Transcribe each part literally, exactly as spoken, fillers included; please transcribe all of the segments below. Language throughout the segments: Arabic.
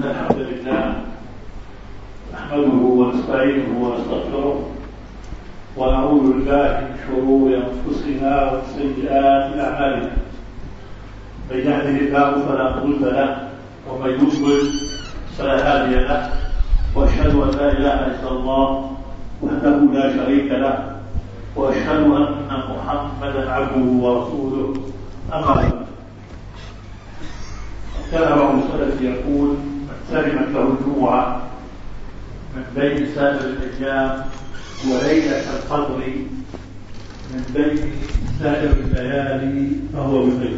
إن الحمد لله نحمده ونستعينه ونستغفره ونعوذ بالله من شرور أنفسنا ومن سيئات أعمالنا. من يهده الله فلا مضل له ومن يضلل فلا هادي له، وأشهد أن لا إله إلا الله وحده لا شريك له، وأشهد أن محمدا عبده ورسوله. أما بعد، كان بعض السلف يقول: من سلمت له الجمعة من بين سائر الأيام وليلة القدر من بين سائر الليالي فهو بخير.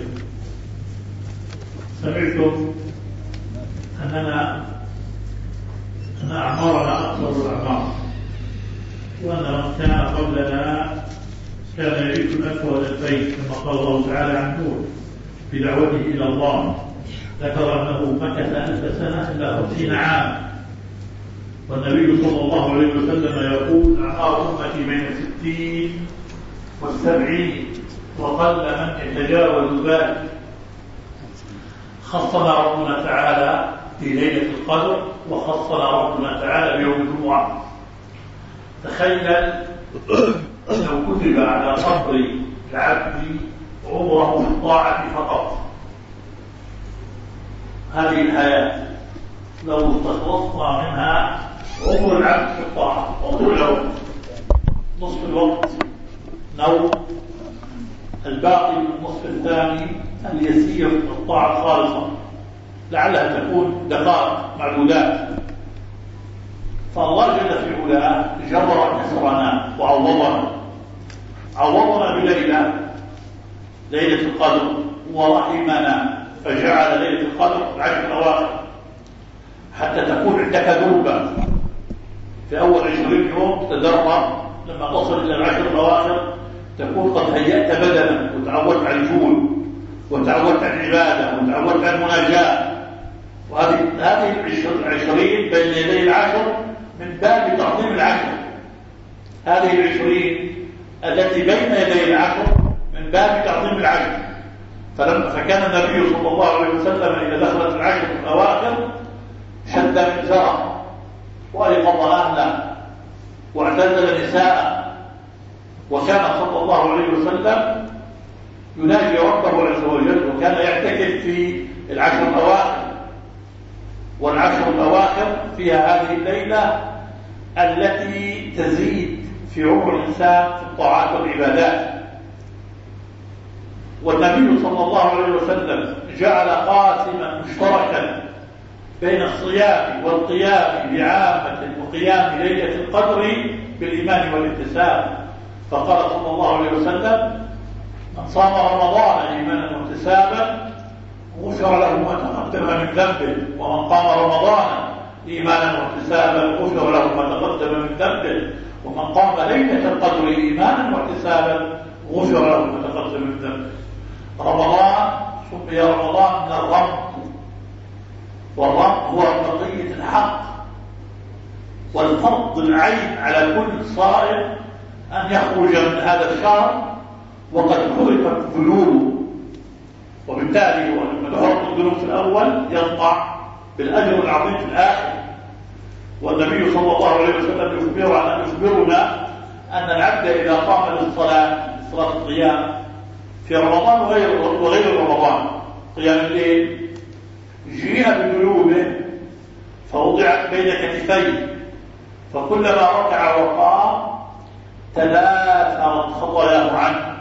سمعتم أننا أن أعمارنا أكثر الأعمار، وأن من كان قبلنا كان يعيش الألف والألفين كما قال الله تعالى عن نوح في دعوته إلى الله، ذكر أنه مكث ألف سنة إلا خمسين عام. والنبي صلى الله عليه وسلم يقول: أعمار أمتي بين الستين والسبعين وقل من يتجاوز ذلك. خصنا ربنا تعالى في ليلة القدر، وخصنا ربنا تعالى بيوم الجمعة. تخيل لو كتب على قبر العبد عمره في الطاعة فقط، هذه الحياة لو استخلصنا منها عمر العبد في الطاعة وطول العمر، نصف الوقت نوم، الباقي من النصف الثاني اليسير من الطاعة الخالصة، لعلها تكون دقائق معدودات. فالله جل في علاه جبر كسرنا وعوضنا، عوضنا بليلة ليلة القدر، ورحمنا فجعل ليلة القدر العشر الأواخر حتى تكون عندك ذنوبا في أول عشرين يوم تدرب، لما تصل إلى العشر الأواخر تكون قد هيأت بدنا وتعودت على الجود وتعودت على العبادة وتعودت على المناجاة. وهذه هذه العشرين بين يدي العشر من باب تعظيم العشر، هذه العشرين التي بين يدي العشر من باب تعظيم العشر. فلما فكان النبي صلى الله عليه وسلم إذا دخلت العشر الأواخر شد مئزره وأيقظ أهله واعتزل نساءه، وكان صلى الله عليه وسلم يناجي ربه عز وجل، وكان يعتكف في العشر الأواخر. والعشر الأواخر فيها هذه الليلة التي تزيد في عمر الإنسان في الطاعات والعبادات. والنبي صلى الله عليه وسلم جعل قاسما مشتركا بين الصيام والقيام بعامة وقيام ليلة القدر بالإيمان والانتساب، فقال صلى الله عليه وسلم: من صام رمضان إيمانا واحتسابا غفر له ما تقدم من ذنبه، ومن قام رمضان إيمانا واحتسابا غفر له ما تقدم من ذنبه، ومن قام ليلة القدر إيمانا واحتسابا غفر له ما تقدم من ذنبه. رمضان سمي رمضان من الرمض، والرمض هو بقية الحق، والفرض العين على كل صائم أن يخرج من هذا الشهر وقد خلقت ذنوبه، وبالتالي لما تحرق الذنوب في الأول يطمع بالأجر العظيم في الآخر. والنبي صلى الله عليه وسلم يخبرنا يخبرنا أن العبد إذا قام للصلاة صلاة القيام في رمضان وغير وغير رمضان قيام الليل، جيء بذنوبه فوضعت بين كتفيه، فكلما ركع وقام تناثرت خطاياه عنه.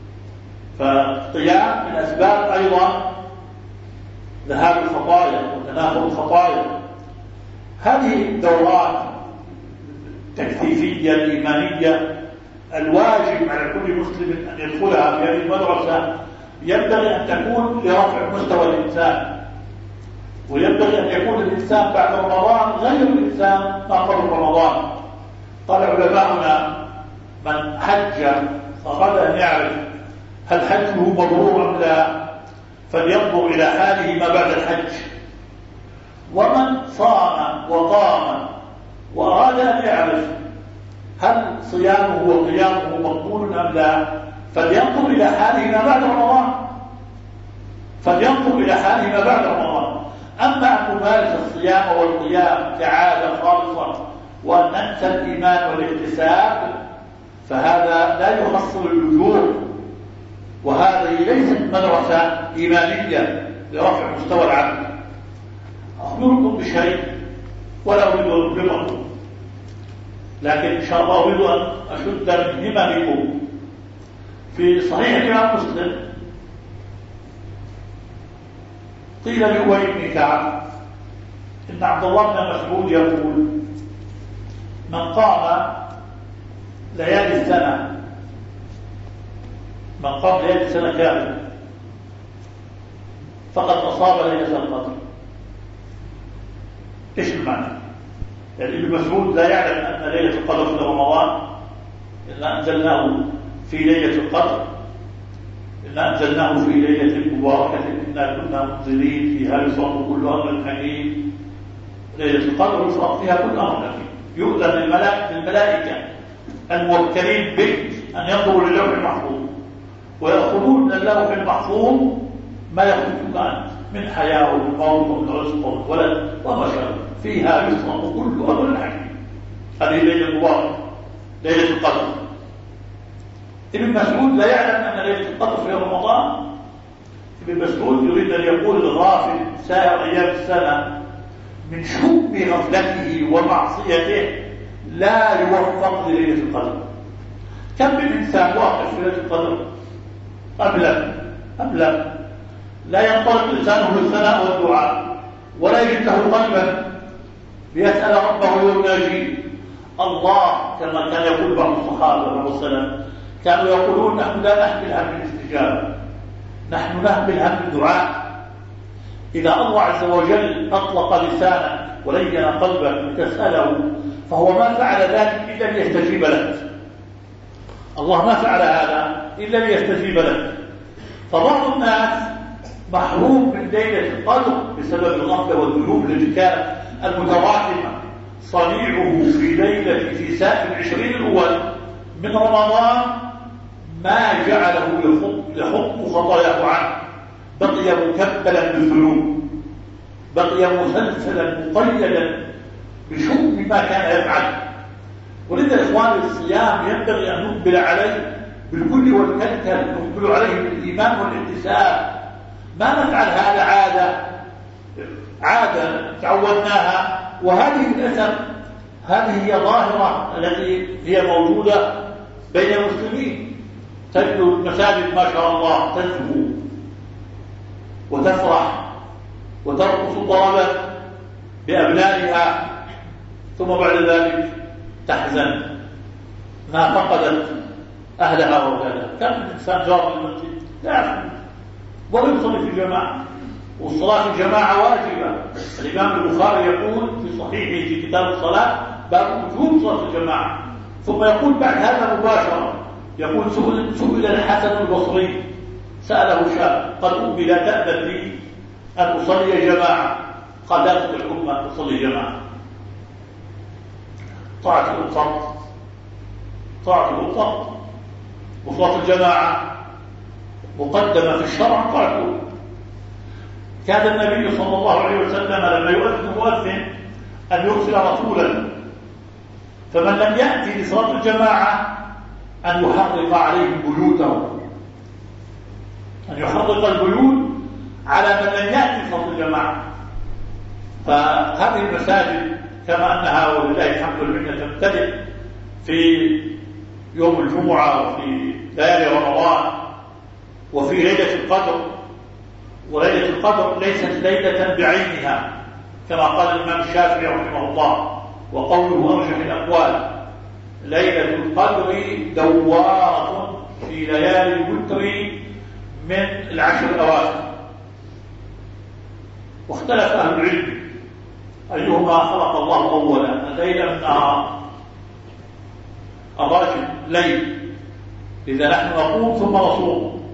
فالقيام من أسباب أيضا ذهاب الخطايا وتناثر الخطايا. هذه الدورات التكثيفية الإيمانية الواجب على كل مسلم أن يدخلها في هذه المدرسة، ينبغي أن تكون لرفع مستوى الإنسان، وينبغي أن يكون الإنسان بعد رمضان غير الإنسان ما قبل رمضان. قال علماؤنا: من حج فقد أن يعرف هل حجه مبرور أم لا، فلينظر إلى حاله ما بعد الحج. ومن صام وقام وأراد أن يعرف هل صيامه وقيامه مقبول أم لا، فلينظر إلى حاله ما بعد رمضان. فلينظر إلى حاله ما بعد رمضان. أما أن نمارس الصيام والقيام كعادة خالصة وأن ننسى الإيمان والاحتساب فهذا لا يحصل الأجور، وهذه ليست مدرسة إيمانية لرفع مستوى العبد. أخبركم بشيء ولا أريد أن أبلغكم، لكن إن شاء الله أريد أن أشد من هممكم. في صحيح الإمام مسلم قيل لأبي بن كعب إن عبد الله بن مسعود يقول: من قام ليالي السنة من قام ليالي السنة كاملة فقد أصاب ليلة القدر. إيش المعنى؟ يعني ابن مسعود لا يعلم أن ليلة القدر في رمضان، إلا أنزلناه في ليلة القدر، إلا أنزلناه في ليلة مباركة إنا كنا منزلين فيها يفرق كل أمر حكيم. ليلة القدر يفرق فيها كل أمر حكيم، يؤذن للملائكة الموكلين به أن ينظروا للوح المحفوظ ويأخذون من اللوح المحفوظ ما يخرجون عنه من حياة وموت ورزق وولد وبشر، فيها يفرق كل أمر حكيم. هذه ليلة المباركة، ليلة القدر. ابن مسعود لا يعلم أن ليلة القدر في رمضان. ابن مسعود يريد أن يقول الغافل سائر أيام السنة من شؤم غفلته ومعصيته لا يوفق لليلة القدر. كم من إنسان واقف في ليلة القدر أبلغ أبلغ لا ينطلق لسانه للثناء والدعاء ولا يجد له قلبا ليسأل ربه ويناجيه الله، كما كان يقول بعض الصحابة بعض السلام كانوا يقولون: نحن لا نحمل هم الاستجابة، نحن نحمل هم الدعاء. إذا الله عز وجل أطلق لسانك ولين قلبك لتسأله فهو ما فعل ذلك إلا ليستجيب لك. الله ما فعل هذا إلا ليستجيب لك. فبعض الناس محروم من ليلة القدر بسبب الغفلة والذنوب التي كانت المتراكمة صنيعه في ليلة في سائر العشرين الأول من رمضان ما جعله يحط خطاياه عنه، بقي مكبلا بالذنوب، بقي مسلسلا مقيدا بشؤم ما كان يفعل. ولذا إخواني الصيام ينبغي أن نقبل عليه بالكل والكلكل، نقبل عليه بالإيمان والاحتساب، ما نفعل هذا عادة عادة تعودناها. وهذه للأسف هذه هي ظاهرة التي هي موجودة بين المسلمين. تجد المساجد ما شاء الله تزهو وتفرح وترقص طربا بأبنائها، ثم بعد ذلك تحزن ما فقدت أهلها وأولادها. كم من إنسان جار للمسجد لا يعرف ولا يصلي في الجماعة، والصلاة في الجماعة واجبة. الإمام البخاري يقول في صحيحه في كتاب الصلاة باب وجوب صلاة الجماعة، ثم يقول بعد هذا مباشرة يقول: سئل, سئل الحسن البصري سأله شاب قد أمي لا تأذن لي أن أصلي جماعة؟ قال: لا تطع الأمة أصلي جماعة. طاعة الأطفال طاعة الأطفال وصلاة الجماعة مقدمة في الشرع طاعته. كان النبي صلى الله عليه وسلم لما يؤذن مؤذن أن يرسل رسولا، فمن لم يأتي لصلاة الجماعة أن يحرق عليهم بيوتهم، أن يحرق البيوت على من لم يأتي لصلاة الجماعة. فهذه المساجد كما أنها ولله الحمد والمنة تمتلئ في يوم الجمعة وفي ليالي رمضان وفي ليلة القدر. وليلة القدر ليست ليلة بعينها كما قال الإمام الشافعي رحمه الله، وقوله أرجح الأقوال: ليلة القدر دوارة في ليالي الوتر من العشر الأواخر. واختلف أهل العلم أيهما خلق الله أولا، الليل من النهار. الراجح ليل، إذا نحن نقوم ثم نصوم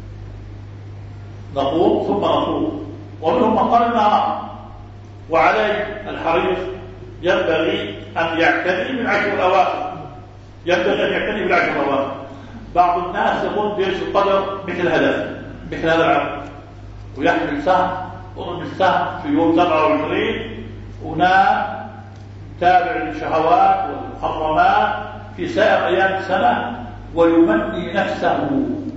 نقوم ثم نصوم ومنهم من قال النهار. وعليه الحريص ينبغي أن يعتني بالعشر الأواخر، ينبغي أن يعتني بالعشر الأواخر. بعض الناس يظن بيش القدر مثل هذا مثل هذا العمل ويحمل سهم ورمي السهم في يوم سبعة وعشرين ونام تابع للشهوات والمحرمات في سائر أيام السنة ويمني نفسه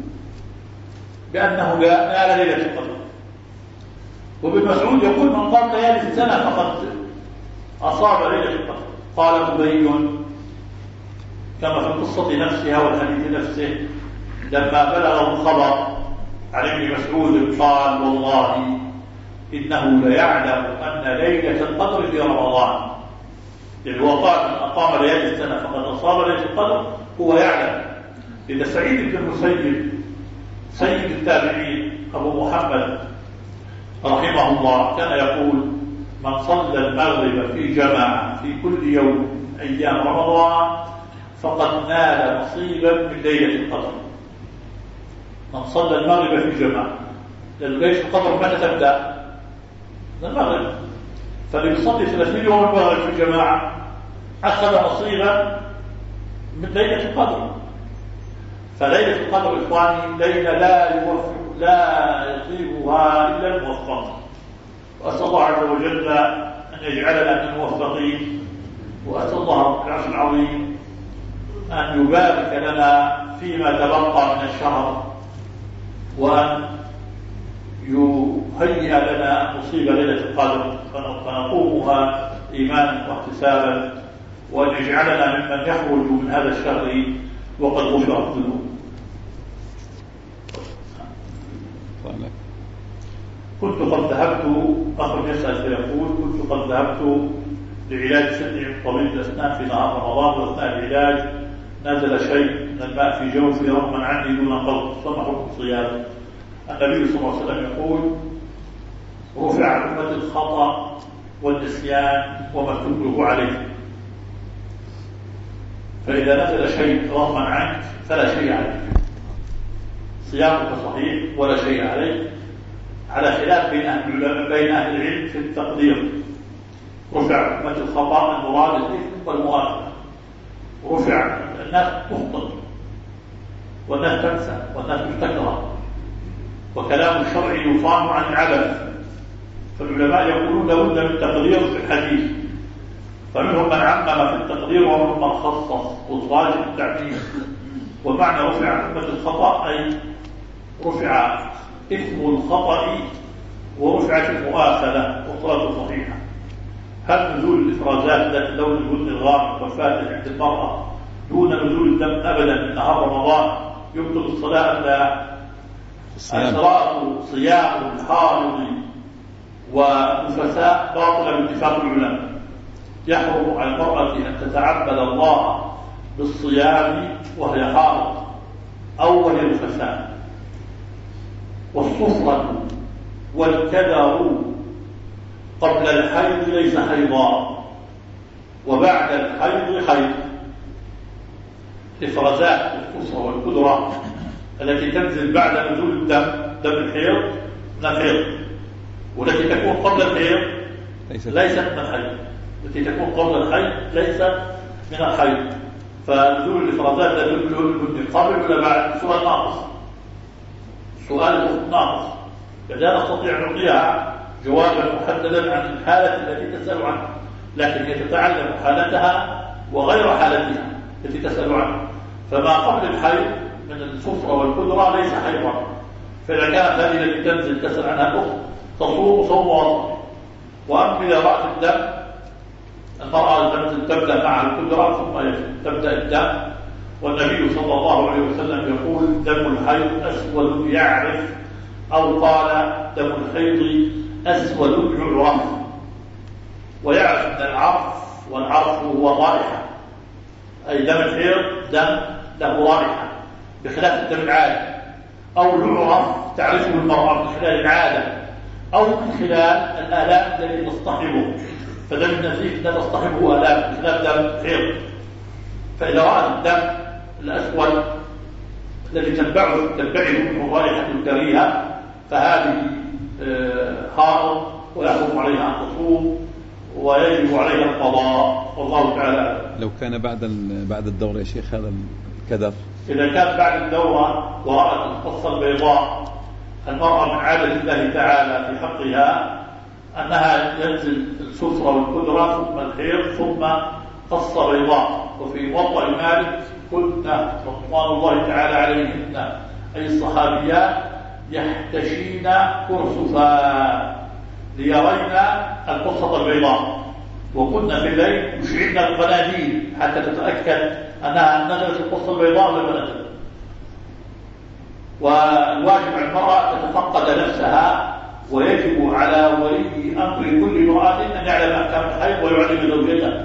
بأنه نال ليلة القدر. وابن مسعود يقول من قام ليالي السنة فقد أصاب ليلة القدر. قال أبي كما في القصة نفسها والحديث نفسه لما بلغه الخبر عن ابن مسعود قال والله إنه ليعلم أن ليلة القدر في رمضان. يعني هو قال من أقام ليالي السنة فقد أصاب ليلة القدر هو يعلم. إذا سعيد بن المسيب سيد التابعين أبو محمد رحمه الله كان يقول من صلى المغرب في جماعة في كل يوم أيام رمضان فقد نال نصيبا من ليلة القدر. من صلى المغرب في جماعة، لأن ليلة القدر متى تبدأ؟ المغرب. فاللي يصلي ثلاثين يوم المغرب في جماعة أخذ نصيبا من ليلة القدر. فليلة القدر إخواني ليلة لا يوفق لا يصيبها إلا الموفق. وأسأل الله عز وجل أن يجعلنا من الموفقين، وأسأل الله رب العرش العظيم أن يبارك لنا فيما تبقى من الشهر، وأن يهيئ لنا نصيب ليلة القدر فنقومها إيمانا واحتسابا، وأن يجعلنا ممن يخرج من هذا الشهر وقد غفرت ذنوبه. كنت قد ذهبت أخرج يسأل فيقول كنت قد ذهبت لعلاج سني طبيب الأسنان في نهار رمضان، وأثناء العلاج نزل شيء من الماء في جوفي رغما عني دون قصد فما حكم صيامي؟ النبي صلى الله عليه وسلم يقول رفع عن أمة الخطأ والنسيان وما تكره عليه، فإذا نزل شيء رغما عنك فلا شيء عليك، صيامك صحيح ولا شيء عليك، على خلاف بين أهل بين أهل العلم في التقدير. رفع أمة الخطأ المراد الإثم والمؤاخذة. رفع الناس تخطئ والناس تنسى والناس تستكره، وكلام الشرع يصان عن العبث، فالعلماء يقولون لابد من تقدير في الحديث، فمنهم من عمم في التقدير ومنهم من خصص وصاج التعميم. ومعنى رفع أمة الخطأ أي رفع إثم الخطأ ورفعت المؤاخذة والصلاة صحيحة. هل نزول الإفرازات ذات اللون البني الغامق والفاتح عند المرأة دون نزول الدم أبدا من نهار رمضان يبطل الصلاة أم لا؟ أسراء صيام الحائض والنفساء باطلة باتفاق العلماء. يحرم على المرأة أن تتعبد الله بالصيام وهي حائض أو وهي نفساء. والصفرة والكدر قبل الحيض ليس حيضا، وبعد الحيض حيض. الإفرازات الصفرة والكدرة التي تنزل بعد نزول الدم دم الحيض من الحيض، والتي تكون قبل الحيض ليست من الحيض، التي تكون قبل الحيض ليست من الحيض. فنزول الإفرازات لا تدل البني قبل ولا بعد. سؤال ناقص، سؤال ناقص، لا نستطيع أن نعطيها جوابا محددا عن الحالة التي تسأل عنها، لكن هي تتعلم حالتها وغير حالتها التي تسأل عنها. فما قبل الحيض من الصفرة والكدرة ليس حيضا، فإذا كانت هذه التي تنزل تسأل عنها الأخت تصوم صوم وسط. وأما إذا رأت الدم المرأة تنزل تبدأ مع الكدرة ثم تبدأ الدم، والنبي صلى الله عليه وسلم يقول دم الحيض أسود يعرف، أو قال دم الحيض أسود يعرف. ويعرف أن العرف والعرف هو رائحة، أي دم الحيض دم له رائحة بخلاف الدم العادي، أو يعرف تعرفه المرأة من خلال العادة أو من خلال الآلام التي تصطحبه، فدم النزيف لا تصطحبه آلام بخلاف دم الحيض. فإذا رأت الدم الأسود الذي تتبعه تتبعه من رائحة كريهة فهذه حائض ويحرم عليها أن تصوم ويجب عليها القضاء، والله تعالى. لو كان بعد بعد الدورة يا شيخ هذا الكدر، إذا كان بعد الدورة ورأت القصة البيضاء المرأة من عادة الله تعالى في حقها أنها ينزل السفرة والقدرة ثم الحيض ثم قص بيضاء. وفي موطأ مالك كن رضوان الله تعالى عليهن أي الصحابيات يحتشين كرسفا ليرين القصة البيضاء، وكنا في الليل يشعلن القناديل حتى تتأكد أنها نزلت القصة البيضاء ولا نزلت. والواجب على المرأة تتفقد نفسها، ويجب على ولي أمر كل امرأة أن يعلم أحكام الحيض ويعلم زوجته،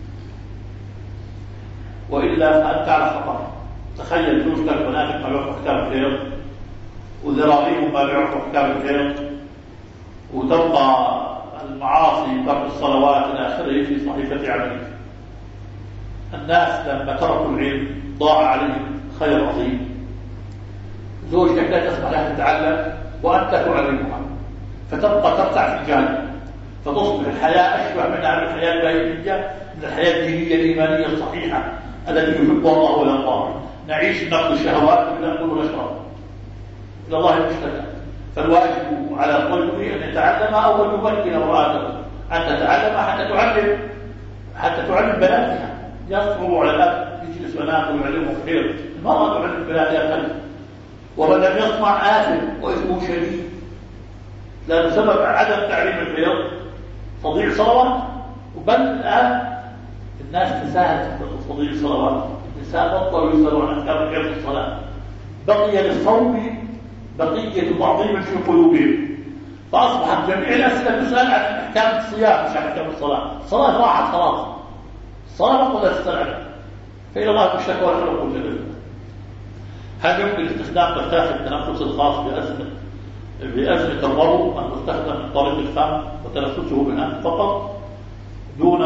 وإلا فأنت على خطر. تخيل زوجتك بناتك ما بيعرفوا أحكام الحيض وذراريهم ما بيعرفوا أحكام الحيض، وتبقى المعاصي ترك الصلوات إلى آخره في صحيفة عملك. الناس لما تركوا العلم ضاع عليهم خير عظيم. زوجتك لا تسمح لها تتعلم وأنت تعلمها، فتبقى ترتع في الجانب، فتصبح الحياة أشبه منها بالحياة الباهيمية من الحياة الدينية الإيمانية الصحيحة التي يحبها الله والأنصار. نعيش نقضي الشهوات ونأكل ونشرب إلى الله المشتكى. فالواجب على الرجل أن يتعلم أو أن يمكن امرأته أن تتعلم حتى تعلم حتى تعلم بناتها. يصعب على الأب يجلس بناته ويعلمهم خير، المرأة تعلم بناتها خير، ومن لم يصنع آثم وإثمه شديد. لا بسبب عدم تعليم الحيض تضيع صلوات، وبل الآن الناس تساهل تضيع صلوات. النساء بطلوا يسألوا عن أحكام الحيض في الصلاة، بقي للصوم بقية تعظيم في قلوبهم، فأصبحت جميع الأسئلة تسأل عن أحكام الصيام مش عن أحكام الصلاة. الصلاة راحت خلاص، الصلاة بطلت تسأل عنها، فإلى الله الشكوى والحلق والجلد. هل يمكن استخدام بخاخ التنفس الخاص بأزمة بأزمة الربو أن تستخدم من طريق الفم وتنفسه بالأنف فقط دون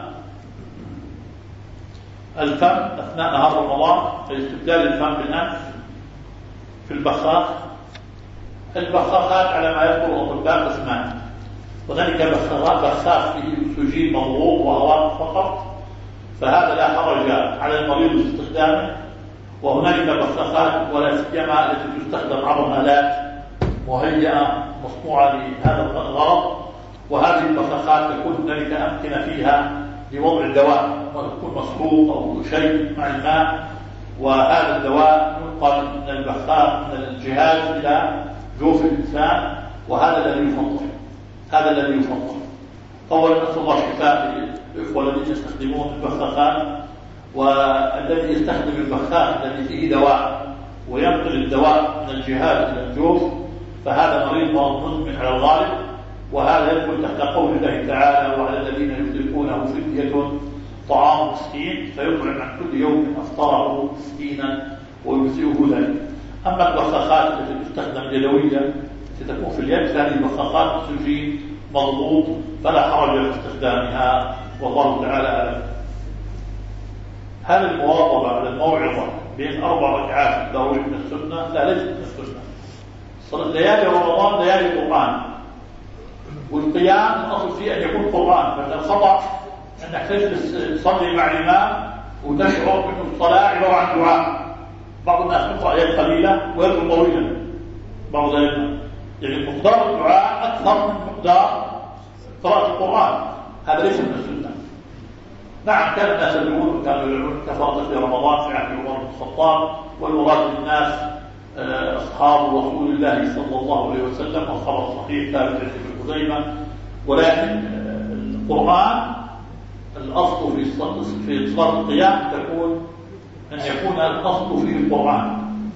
الفم أثناء نهار رمضان، فاستبدال الفم بالأنف في البخاخ؟ البخاخات على ما يذكر الأطباء قسمان، وذلك بخاخ فيه أكسجين مضغوط وهواء فقط، فهذا لا حرج على المريض باستخدامه. وهنالك بخاخات ولا سيما التي تستخدم عبر آلات مهيئة مصنوعة لهذا الغرض، وهذه البخاخات تكون هنالك أمكنة فيها لوضع الدواء وتكون مسحوق أو شيء مع الماء، وهذا الدواء ينقل من البخاخ من الجهاز إلى جوف الإنسان، وهذا الذي يفضل هذا الذي يفضل أولا نسأل الله الشفاء للإخوة الذين يستخدمون البخاخات. والذي يستخدم البخاخ الذي فيه دواء وينقل الدواء من الجهاز إلى الجوف فهذا مريض مزمن على الغالب، وهذا يدخل تحت قول الله تعالى: وعلى الذين يطلقونه فدية طعام مسكين فيطعم عن كل يوم أفطره مسكينا ويجزئه ذلك. أما البخاخات التي تستخدم يدويا تكون في اليد فهذه البخاخات أكسجين مضغوط فلا حرج في استخدامها، والله تعالى أعلم. هل المواظبة على الموعظة بين أربع ركعات الضروري من السنة؟ لا، ليست من السنة. ليالي رمضان ليالي القرآن، والقيام الأصل فيه أن يكون قرآن، فإن الخطأ أنك تجلس تصلي مع الإمام وتشعر أن الصلاة عبارة عن دعاء. بعض الناس يقرأ آيات قليلة ويدعو طويلا، بعض ذلك يعني مقدار الدعاء أكثر من مقدار قراءة القرآن، هذا ليس من السنة. نعم كان الناس يدعون وكانوا يدعون كفرة في رمضان في عهد عمر بن الخطاب، والمراد بالناس أصحاب رسول الله صلى الله عليه وسلم، والخبر صحيح ثابت عند ابن خزيمة. ولكن القرآن الأصل في في صلاة القيام تكون أن يكون الأصل فيه القرآن.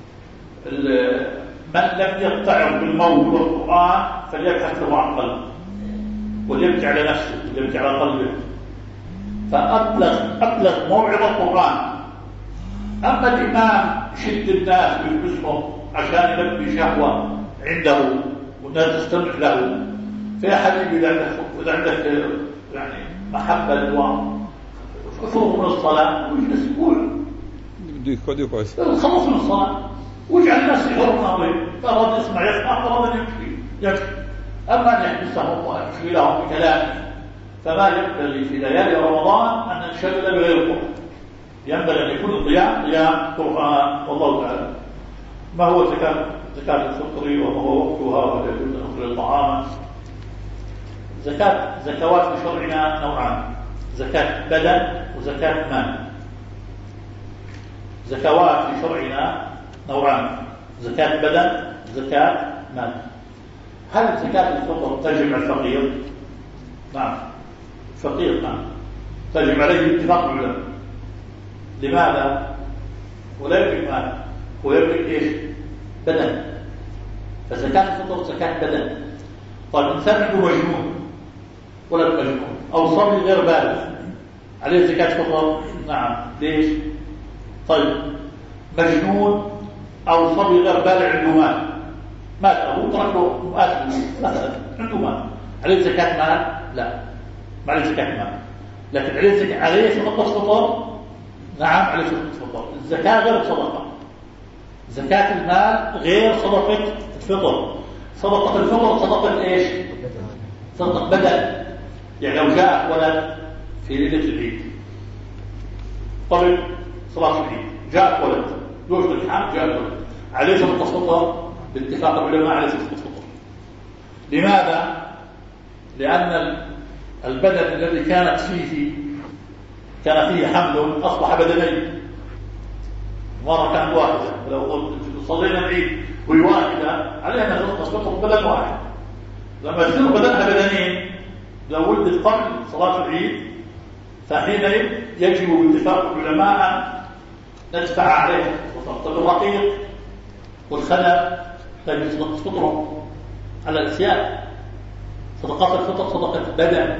من لم يقتعر بالموت والقرآن فليبحث له عن قلبه وليبكي على نفسه وليبكي على قلبه، فأبلغ أبلغ موعظة القرآن. أما الإمام شد الناس ويلبسهم عشان يلبي شهوة عنده والناس تستمع له، فيا حبيبي إذا عندك إذا عندك يعني محبة لله فخذوا من الصلاة واجلس قول بده يقعد كويس خلص من الصلاة واجعل الناس يحرم أمرهم، فأراد يسمع يسمع وأراد أن يمشي يمشي. أما أن يحبسهم ويمشي لهم بكلامه فما ينبغي في ليالي رمضان أن ننشغل بغير القرآن. ينبغي أن يكون القيام قيام قرآن، والله تعالى. ما هو التكلم؟ زكاة الفطر وهو وقتها ولا يجوز أن نخرج طعاما. زكاة زكوات في شرعنا نوعان: زكاة بدن وزكاة مال. زكوات في شرعنا نوعان: زكاة بدن وزكاة مال. هل زكاة الفطر تجب على الفقير؟ نعم، فقير نعم تجب عليه اتفاق العلماء. لماذا؟ ولا يملك مال، هو يملك ايش؟ بدن. فزكاة الفطر زكاة بدن. طيب إنسان عنده مجنون ولا مجنون أو صبي غير بالغ، عليه زكاة فطر؟ نعم. ليش؟ طيب مجنون أو صبي غير بالغ عنده مال، مات أبوه ترك له مات مثلا عنده مال، عليه زكاة مال؟ لا، ما عليه زكاة مال، لكن عليه زكاة، عليه صدقة فطر؟ نعم عليه صدقة فطر. الزكاة غير صدقة، زكاة المال غير صدقة الفطر. صدقة الفطر صدقة ايش؟ صدقة بدن. يعني لو جاء ولد في ليلة العيد قبل صلاة العيد، جاء ولد يوجد الحام، جاء ولد عليه صدقة فطر باتفاق العلماء، عليه صدقة فطر. لماذا؟ لأن البدن الذي كانت فيه كان فيه حمل أصبح بدنين. مرة كانت واحدة، لو صلينا العيد وهي واحدة عليها أن تصدق بدن واحد. لما يصير بدنها بدنين لو ولدت قبل صلاة العيد فحينئذ يجب باتفاق العلماء أن ندفع عليها وصدقة الرقيق والخلل تجب صدقة فطرهم على الأسياد. صدقات الفطر صدقة بدن.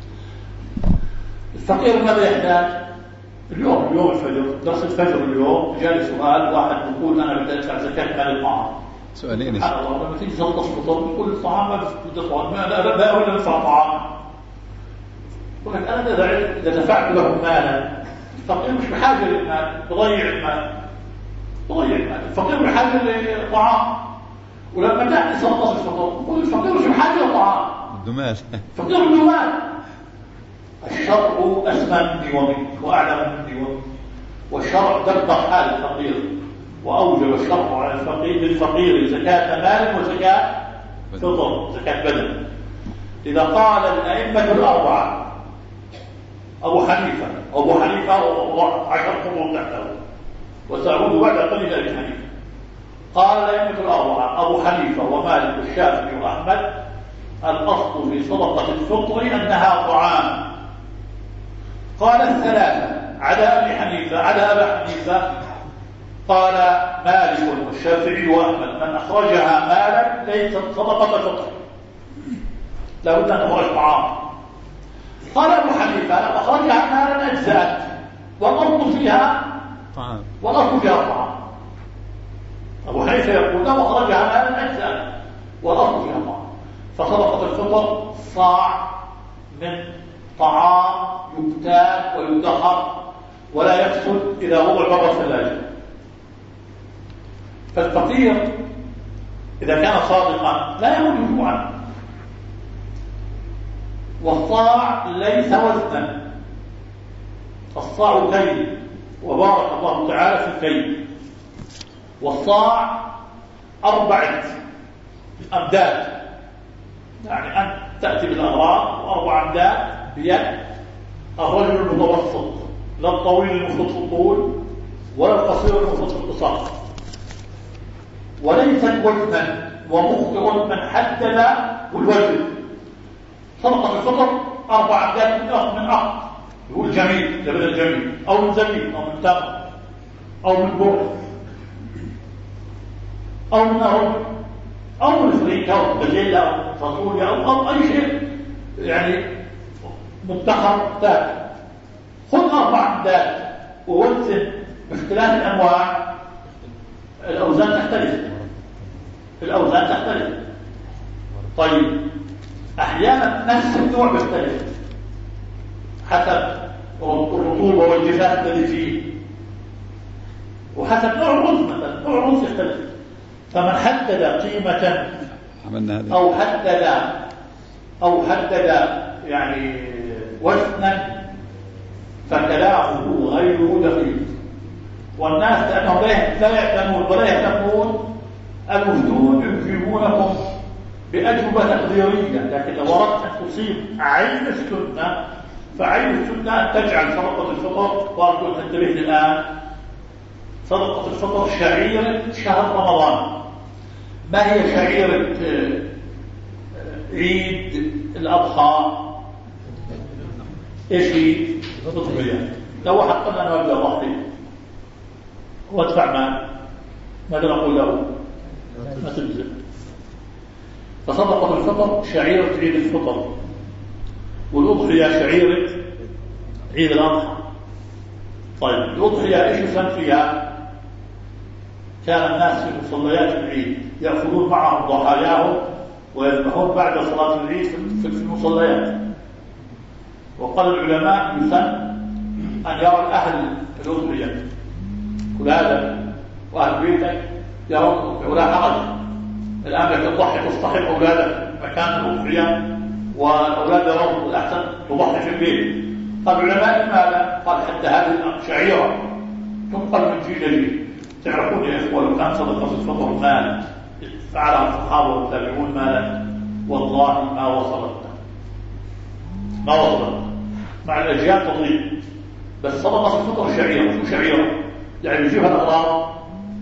الفقير ماذا يحتاج؟ اليوم اليوم الفجر درس الفجر اليوم جاء سؤال واحد يقول أنا بدي أدفع زكاة مال الطعام. سؤالين سبحان الله، لما تيجي صدقة الفطر يقول الطعام ما بدي طعام، أنا لا ولا ندفع طعام. يقول لك أنا إذا دفعت له مالا، الفقير مش بحاجة للمال، بضيع المال بضيع المال. الفقير بحاجة للطعام، ولما تأتي صدقة الفطر يقول الفقير مش بحاجة للطعام، دمال فقير دمال. الشرع أسمى مني ومنك وأعلم مني ومنك، والشرع دبر حال الفقير وأوجب الشرع على الفقير للفقير زكاة مال وزكاة فطر، زكاة بدن. إذا قال الأئمة الأربعة أبو حنيفة أبو حنيفة عشر قرون تحته وسأعود بعد قليل أبي حنيفة، قال الأئمة الأربعة أبو حنيفة ومالك والشافعي وأحمد الأصل في صدقة الفطر أنها طعام. قال الثلاثة عدا أبي حنيفة عدا أبي حنيفة قال مالك والشافعي وأحمد من أخرجها مالا ليست صدقة فطر، لا بد أن تخرج طعام. قال أبو حنيفة لو أخرجها مالا أجزأت والأصل فيها طعام والأصل فيها طعام. أبو حنيفة يقول لو أخرجها مالا أجزأت والأصل فيها طعام. فصدقة الفطر صاع من طعام يكتال ويدخر ولا يفسد إذا وضع برا الثلاجة. فالفقير إذا كان صادقا لا يموت جوعا، والصاع ليس وزنا، الصاع كيل وبارك الله تعالى في الكيل. والصاع أربعة أمداد، يعني أن تأتي بالأغراض وأربع أمداد بيد الرجل المتوسط، لا الطويل المفرط في الطول ولا القصير المفرط في القصار، وليس وزنا ومخطئ من حدد والوزن. صدقة الفطر أربع أمداد من أخ من أخ يقول جميل لبن الجميل أو من زبيب أو من تمر أو من بر أو من أرض أو من فريكة أو بجيلة أو فاصوليا أو, أو أي شيء يعني مدخر تاكل. خذ أربع أمداد ووزن باختلاف الأنواع، الأوزان تختلف الأوزان تختلف طيب أحيانا نفس النوع بيختلف حسب الرطوبة والجفاف الذي فيه وحسب نوع الرز، مثلا نوع الرز يختلف. فمن حدد قيمة أو حدد أو حدد يعني وزنا فكلامه غير دقيق. والناس لأنهم لا يهتمون ولا يهتمون المفتون يجيبونكم بأجوبة تقديرية، لكن لو أردت أن تصيب عين السنة فعين السنة أن تجعل صدقة الفطر، وأرجو أن تنتبه الآن، صدقة الفطر شعيرة شهر رمضان. ما هي شعيرة عيد الأضحى؟ إيش هي؟ الأضحية. لو واحد قال أنا أبدأ أضحي وأدفع مال، ماذا نقول له؟ ما تلزم. فصدقة الفطر شعيرة عيد الفطر، والأضحية شعيرة عيد الأضحى. طيب الأضحية إيش يسمى فيها؟ كان الناس في مصليات العيد يأخذون معهم ضحاياهم ويذبحون بعد صلاة العيد في المصليات. وقال العلماء يسن أن يرى الأهل الأضحية، كل هذا وأهل بيتك يرون ولا حرج. الآن لك تضحي تصطحب أولادك مكان الأضحية والأولاد يرون الأحسن تضحي في البيت. قال العلماء لماذا؟ قال حتى هذه شعيرة تنقل من جيل لجيل. تعرفون يا إخوة لو كان صدقة الفطر مال فعلها الصحابة والتابعون مالا والله ما وصلتنا ما وصلتنا مع الأجيال تضيع. بس صدقة الفطر شعيرة. شو شعيرة؟ يعني يجيبها الأغراض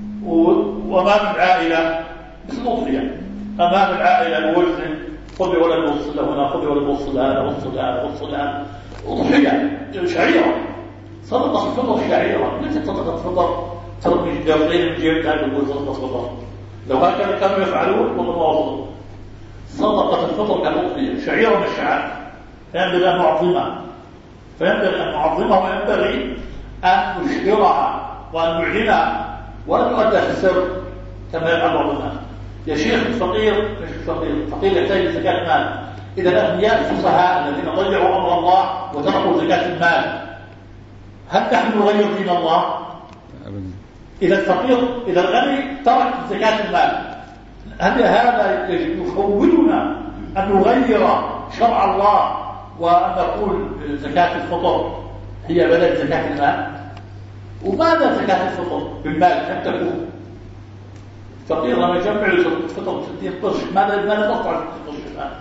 وأمام العائلة مثل الأضحية، أمام العائلة الوزن، خذي ولا توصل هنا، خذي ولا توصل هذا، وصل هذا، وصل هذا. أضحية شعيرة. صدقة الفطر شعيرة. ليست صدقة الفطر ترمي دافعين من جيبك هذا يقول صدقة الفطر. لو هكذا كانوا يفعلون والله ما وصلوا. صدقة الفطر كالأضحية شعيرة من الشعائر، فينبغي أن نعظمها، فينبغي أن نعظمها وينبغي أن نشهرها وأن نعلنها ولا تؤدى في السر كما يفعل بعض الناس. يا شيخ الفقير مش الفقير، الفقير يحتاج زكاة مال. إذا الأغنياء الفصحاء الذين ضيعوا أمر الله وتركوا زكاة المال، هل نحن نغير دين الله؟ إذا الفقير إذا الغني ترك زكاة المال، هل هذا يخولنا أن نغير شرع الله وأن نقول زكاة الفطر هي بدل زكاة المال؟ وماذا زكاة الفطر بالمال كم تكون؟ الفقير لما يجمع الفطر ستين قرش ماذا ماذا تطلع ستين قرش الآن؟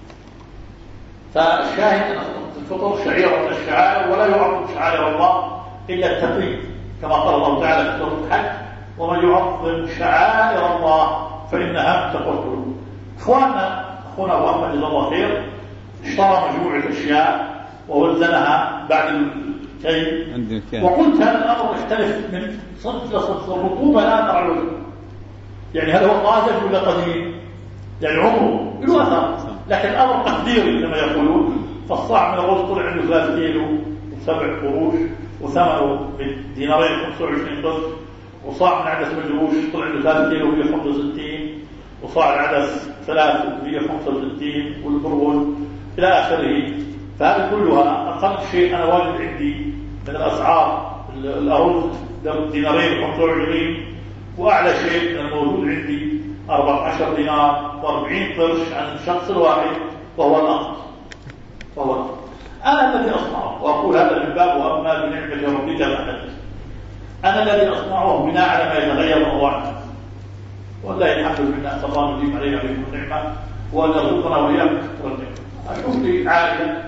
فالشاهد أن الفطر شعيرة من الشعائر ولا يعظم شعائر الله إلا التقي، كما قال الله تعالى في سورة الحج: ومن يعظم شعائر الله فإنها تقوى القلوب. إخواننا أخونا أبو أحمد جزاه الله خير اشترى مجموعة أشياء ووزنها بعد الكيل، وقلت هذا الأمر يختلف من صنف لصنف. الرطوبة لا ترى الوجه، يعني هل هو طازج ولا قديم؟ يعني عمره له أثر، لكن الأمر تقديري كما يقولون. فالصاع من الرز طلع عنده ثلاثة كيلو وسبع قروش وثمنه بدينارين خمسة وعشرين قرش، وصاع من عدس مجروش طلع عنده ثلاثة كيلو ومئة وخمسة وستين، وصاع العدس ثلاثة ومئة وخمسة وستين، والبرغل إلى آخره. فهذه كلها أقل شيء أنا واجد عندي من الأسعار الأرز دينارين وخمسة وعشرين، وأعلى شيء من الموجود عندي أربعة عشر دينار وأربعين قرش عن الشخص الواحد، وهو الأقل. وهو الأقل. أنا الذي أصنعه، وأقول هذا من باب وأما بنعمة ربك فحدث. أنا الذي أصنعه بناء على ما يتغير موضوعنا، والله الحمد لله الله يديم علينا بكم النعمة وأن يرزقنا وإياكم شكر النعمة. أشوف لي عائلة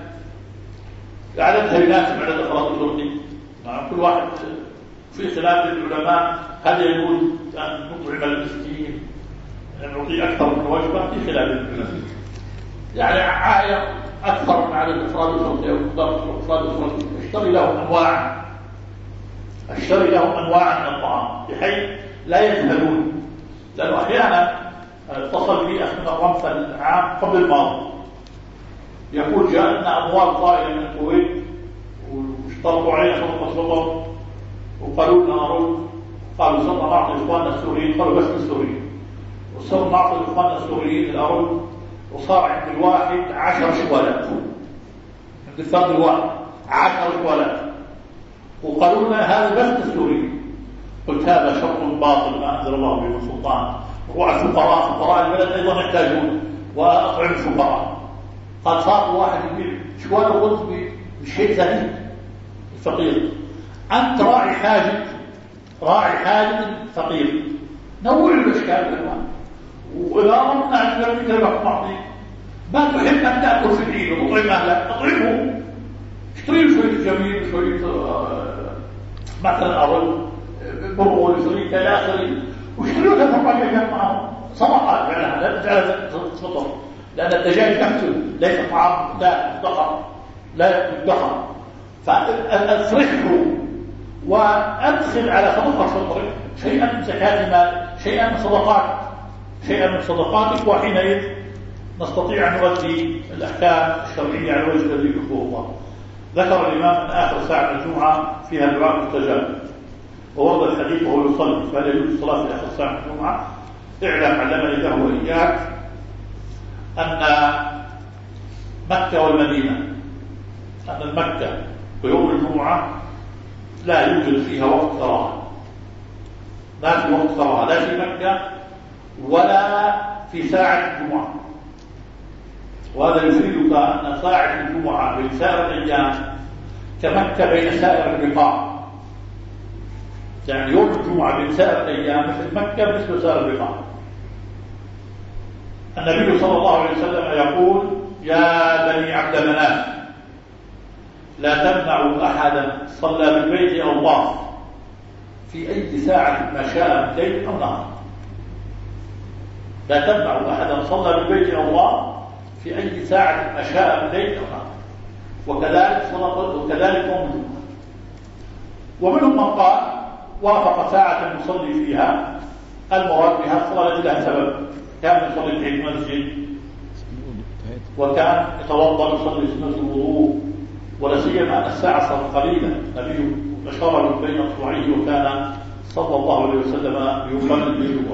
عددها يناسب عدد أفراد الأسرة، مع كل واحد في خلاف العلماء هل يجوز أن نطعم المسكين أن نعطي أكثر من وجبة، في خلاف العلماء. يعني عائلة أكثر من عدد أفراد الأسرة أو مقدار أفراد الأسرة اشتري لهم أنواعا اشتري لهم أنواعا من الطعام بحيث لا يذهلون. لأنه أحيانا اتصل بي أخ من الرمث العام قبل الماضي يقول جاءتنا أموال طائلة من الكويت واشترطوا علينا صدقة فطر وقالوا لنا أرد، قالوا صدقة نعطي إخواننا السوريين، قالوا بس السوريين، وصرنا نعطي إخواننا السوريين الأرد، وصار عند الواحد عشر شوالات، عند الفرد الواحد عشر شوالات، وقالوا لنا هذا بس السوريين. قلت هذا شرط باطل ما أنزل الله به سلطان، روح الفقراء فقراء البلد أيضا يحتاجون وأطعم الفقراء. قال صار واحد يقول شوال الرز بشيء زهيد الفقير. أنت راعي حاجة راعي حاجة فقير، نوع الأشكال بالألوان. وإذا أردنا أن نجرب كلمة بعضي ما تحب أن تأكل في العيد وتطعم أهلك أطعمه، اشتري شوية جميل شوية مثلا أرز برغل شوية إلى آخره واشتروا لك الرجاج معهم صدقة فعلا لا تجعل فطر، لأن الدجاج نفسه ليس طعام لا يدخر لا يدخر، فأفرحه وأدخل على صدقة فطرك شيئا من زكاة المال، شيئا من صدقات شيئا من صدقاتك، وحينئذ نستطيع أن نؤدي الأحكام الشرعية على الوجه الذي يحبه الله. ذكر الإمام أن آخر ساعة الجمعة فيها دعاء مستجاب، وورد الحديث وهو يصلي فهل يجوز الصلاة في آخر ساعة الجمعة؟ اعلم علمني الله وإياك أن مكة والمدينة أن مكة ويوم الجمعة لا يوجد فيها وقت كراهة، لا في وقت كراهة لا في مكة ولا في ساعة الجمعة، وهذا يفيدك أن ساعة الجمعة بين سائر الأيام كمكة بين سائر البقاع، يعني يوم الجمعة بين سائر الأيام مثل مكة مثل سائر البقاع. النبي صلى الله عليه وسلم يقول يا بني عبد مناف لا تمنعوا أحدا صلى بالبيت أو طاف في أي ساعة ما شاء من ليل أو نهار، لا تمنعوا أحدا صلى بالبيت أو طاف في أي ساعة ما شاء من ليل أو نهار، وكذلك صلاة وكذلك يوم الجمعة. ومنهم من قال وافق ساعة نصلي فيها المراد بها الصلاة التي لها سبب، كان يصلي في المسجد وكان يتوضا يصلي سنة الوضوء، ولا سيما أن الساعة صارت قليلة، النبي أشار بين أصبعيه وكان صلى الله عليه وسلم يقلل.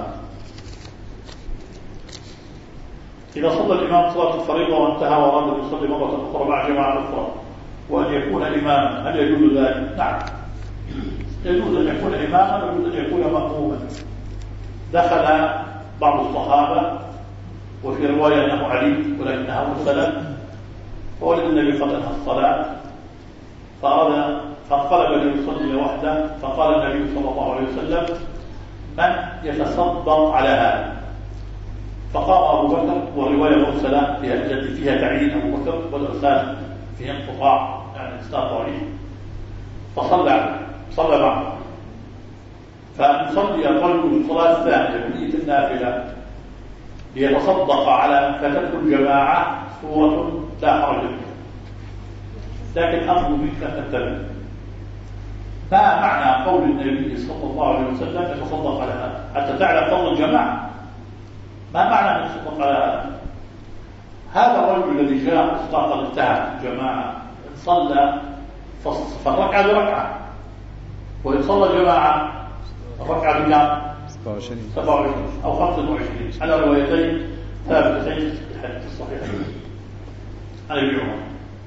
إذا صلى الإمام صلاة الفريضة وانتهى وأراد أن يصلي مرة أخرى مع جماعة أخرى وأن يكون إماما هل يجوز ذلك؟ نعم يجوز أن يكون إماما ويجوز أن يكون مأموما. دخل بعض الصحابة وفي رواية أنه علي ولكنها مرسلة، فوجد النبي قد انهى الصلاة فأراد فانقلب ليصلي وحده، فقال النبي صلى الله عليه وسلم من يتصدق على هذا؟ فقام أبو بكر، ورواية مرسلة فيها التي فيها تعيين أبو بكر والإرسال فيها انقطاع يعني إسناد ضعيف، فصلى صلى معه. فأن يصلي الرجل الصلاة الثانية بنية النافلة ليتصدق على من فاتته الجماعة صورة لا حرج فيها، لكن أرجو منك أن تنتبه ما معنى قول النبي صلى الله عليه وسلم يتصدق على هذا حتى تعلم فضل الجماعة. ما معنى أن يتصدق على هذا؟ هذا الرجل الذي جاء استطاق الاتهام الجماعة إن صلى فالركعة بركعة، وإن صلى الجماعة الركعة بكام؟ سبعة وعشرين أو خمسة وعشرين على روايتين ثابتتين في الحديث الصحيح عن ابن عمر.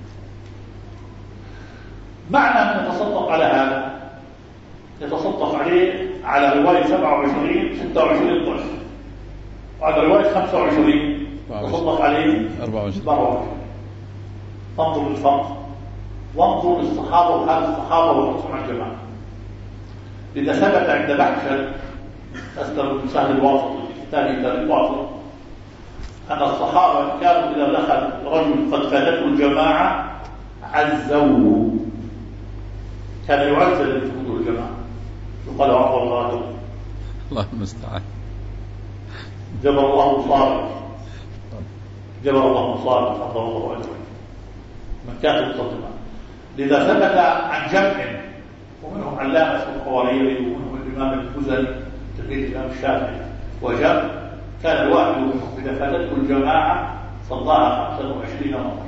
معنى أن يتصدق على هذا يتصدق عليه على رواية سبعة وعشرين ستة وعشرين ضعف، وعلى رواية خمسة وعشرين يتصدق عليه أربعة وعشرين. فانظر للفرق وانظر للصحابة وحال الصحابة والرسول عن الجماعة. إذا ثبت عند بحث أستر بن سهل الواسط في كتابه كتاب الواسط أن الصحابة كانوا إذا دخل رجل قد فاتته الجماعة عزوه، كان يعزل لتفوته الجماعة، يقال عفو الله الله المستعان جبر الله مصارك جبر الله مصارك أفضل الله أجمعين من كان يتصدق. لذا ثبت عن جمع ومنهم علامة القواريري ومنهم الإمام الجزري تلميذ الإمام الشافعي وجمع كان الواحد منهم إذا فاتته الجماعة صلاها خمسة وعشرين مرة.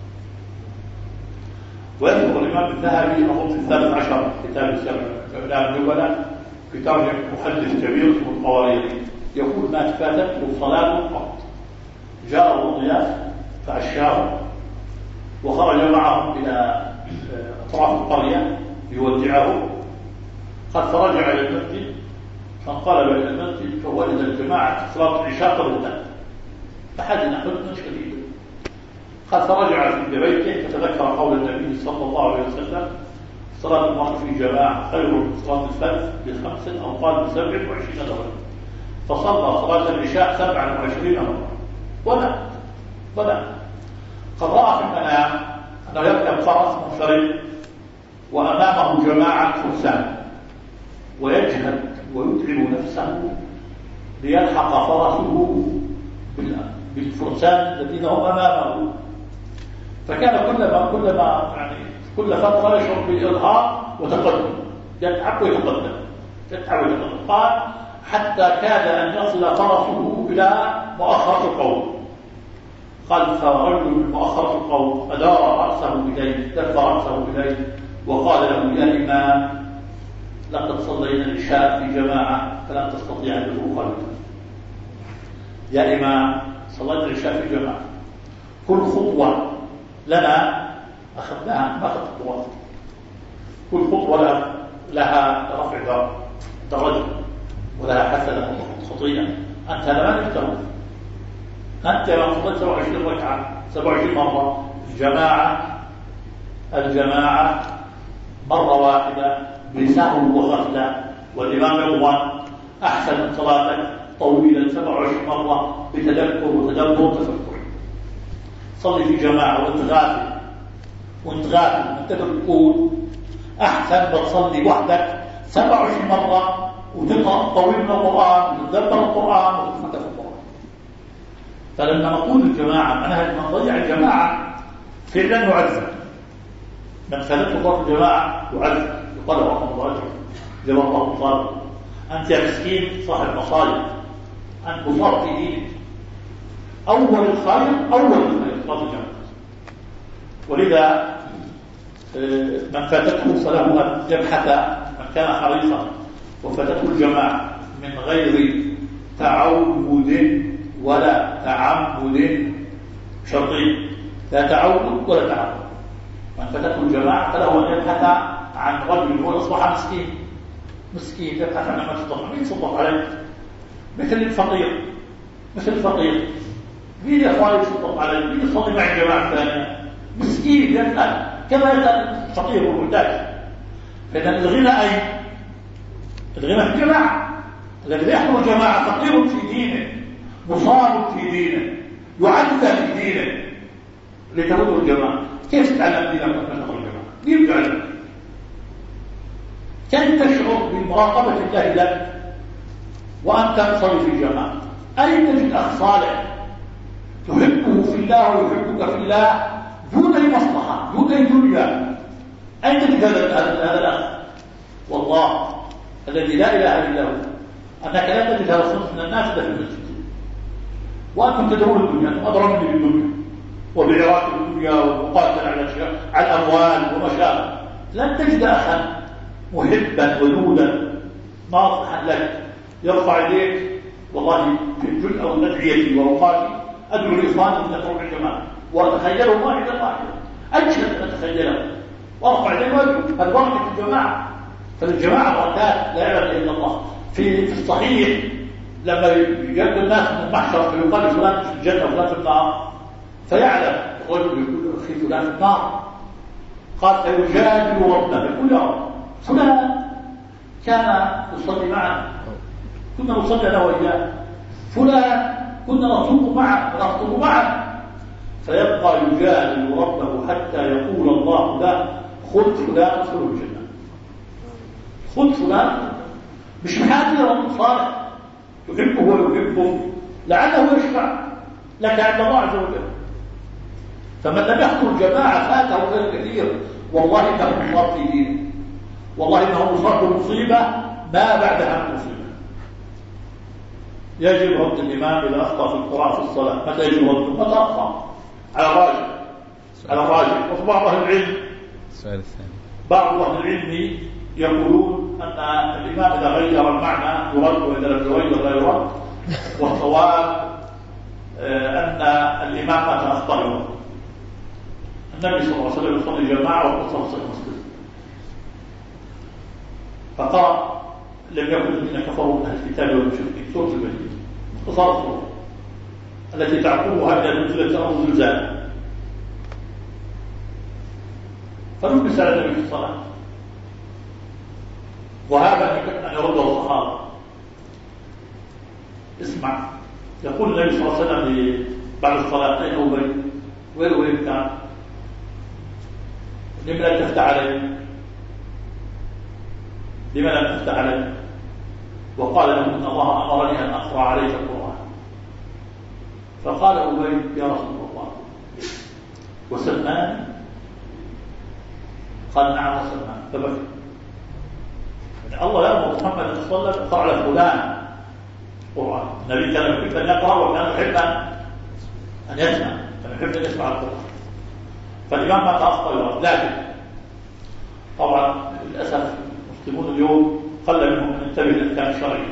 ويذكر الإمام الذهبي أظن في الثالث عشر كتاب السبع إعلام النبلاء في ترجمة محدث كبير اسمه القواريري يقول ما فاتته صلاة قط جاء الضياف فأشاره وخرج معهم إلى أطراف القرية يودعه، قد فرجع إلى المسجد فانقلب إلى المسجد فوجد الجماعة صلاة العشاء قبل الثاني فحزن حزنا شديدا. قد فرجع في بيته فتذكر قول النبي صلى الله عليه وسلم صلاة المرء في جماعة خير من صلاة الفرد بخمس أو قال بسبع وعشرين درجة، فصلى صلاة العشاء سبعا وعشرين مرة ولا ولا قد رأى في المنام أنه يركب فرس منفرد وأمامه جماعة فرسان ويجهد ويتعب نفسه ليلحق فرسه بالفرسان الذين هم أمامه. فكان كلما كلما يعني كل فترة يشعر بالإرهاق وتقدم، يتعب ويتقدم يتعب ويتقدم. قال حتى كاد أن يصل فرسه إلى مؤخرة القوم. قال فرجل من مؤخرة القوم أدار رأسه إليه دفع رأسه إليه وقال له يا إمام لقد صلينا العشاء في جماعة فلم تستطيع أن تدخل خلفنا. يا إمام صلينا العشاء في جماعة، كل خطوة لنا أخذناها ما أخذت خطوات، كل خطوة لها, لها رفع درجة ولها حسنة خطيئة. أنت هذا ما نفتره، أنت ما صليت سبعة وعشرين ركعة سبعة وعشرين مرة الجماعة الجماعة مرة واحدة بسهو وغفلة والإمام يضمن أحسن من صلاتك طويلا سبعة وعشرين مرة بتدبر وتدبر وتفكر. صلي في جماعة وانت غافل وانت غافل وانت تقول أحسن ما تصلي وحدك سبعة وعشرين مرة وتقرأ طويل من القرآن وتدبر القرآن وتفكر في القرآن. فلما نقول الجماعة معناها من ضيع الجماعة فعلا يعذب، من فاتته فرض الجماعة يعذب يقال رحمه الله أجر جزاه الله خيرا. أنت يا مسكين صاحب مصائب، أنت مصاب في دينك. أول الخير أول الخير صلاة الجماعة. ولذا من فاتته فله أن يبحث، من كان حريصا وفاتته الجماعة من غير تعود ولا تعمد، شرطين، لا تعود ولا تعمد. من فاتته الجماعة فله أن يبحث عن رجل هو أصبح مسكين مسكين يبحث عن ما تصدق. مين يصدق عليه؟ مثل الفقير مثل الفقير مين يا أخواني يصدق عليه؟ مين يصلي مع الجماعة الثانية؟ مسكين يسأل كما يسأل الفقير والمحتاج. فإذا الغنى أي الغنى في الجماعة. الذي يحضر الجماعة فقير في دينه، مصاب في دينه، يعذب في دينه لتمر الجماعة. كيف تتعلم دينك من تدخل الجماعة؟ مين يعلمك؟ كيف تشعر بمراقبة الله لك وأنت تصلي في الجماعة؟ أين تجد أخ صالح تحبه في الله ويحبك في الله دون أي مصلحة دون أي دنيا؟ أين تجد هذا الأخ؟ والله الذي لا إله إلا هو أنك لا تجد هذا الصنف من الناس إلا في المسجد، وأنتم تدعون الدنيا وأضربني بالدنيا وبعراق الدنيا والمقاتل على على الأموال ومشاغل. لن تجد أخا محبا ودودا ناصحا لك يرفع يديك. والله في الجزء أو الأدعية وأوقاتي أدعو الإخوان أن يدخلوا الجماعة وأتخيلهم واحدا واحدا، أجهد أن أتخيلهم وأرفع يديك وأدعو. هذا بركة الجماعة. فالجماعة بركات لا يعلم إلا الله. في في الصحيح لما يجد الناس من المحشر فيقال فلان في الجنة وفلان في النار، فيعلم الرجل يقول أخي فلان في النار، قال فيجادل ربه يقول يا رب فلان كان يصلي معنا كنا نصلي له وإياه، فلان كنا نصوم معه ونخطب معه، فيبقى يجادل ربه حتى يقول الله له خذ فلان ادخل الجنة، خذ فلان. مش محاكي رجل صالح تحبه ويحبه لعله يشفع لك عند الله عز وجل. فمن لم يحضر الجماعة فاته خير كثير. والله انه مصاب في دينه، والله انه مصاب بمصيبة ما بعدها من مصيبة. يجب رد الإمام إذا أخطأ في القراءة في الصلاة. متى يجب رده؟ متى أخطأ؟ على الراجح على الراجح. وفي بعض أهل العلم السؤال الثاني بعض أهل العلم يقولون أن الإمام إذا غير المعنى يرد وإذا لم يغير لا يرد. والصواب أن الإمام متى أخطأ يرد. النبي صلى الله عليه وسلم يصلي جماعة وقصر صحيح مسلم فقرأ لم يكن الذين كفروا من أهل الكتاب والمشركين سورة البينة اختصار السورة التي تعقبها إلى نزلة أو زلزال، فنلبس على النبي في الصلاة. وهذا أن يرده الصحابة اسمع، يقول النبي صلى الله عليه وسلم بعد الصلاة: أين أبي؟ وين أبي كان؟ لم لا تفتح علي؟ لما لم تفتح علي؟ وقال له: إن الله أمرني أن أقرأ عليك القرآن. فقال أبي: يا رسول الله، وسلمان؟ قال: نعم وسلمان. فبكى. يعني الله يأمر محمد صلى الله عليه وسلم: اقرأ على فلان القرآن. النبي كان يحب أن يقرأ وكان يحب أن يسمع، كان يحب أن يسمع القرآن. فالإمام ما تأخطأ. لكن طبعا للأسف المسلمون اليوم قل منهم من ينتبه للأحكام الشرعية.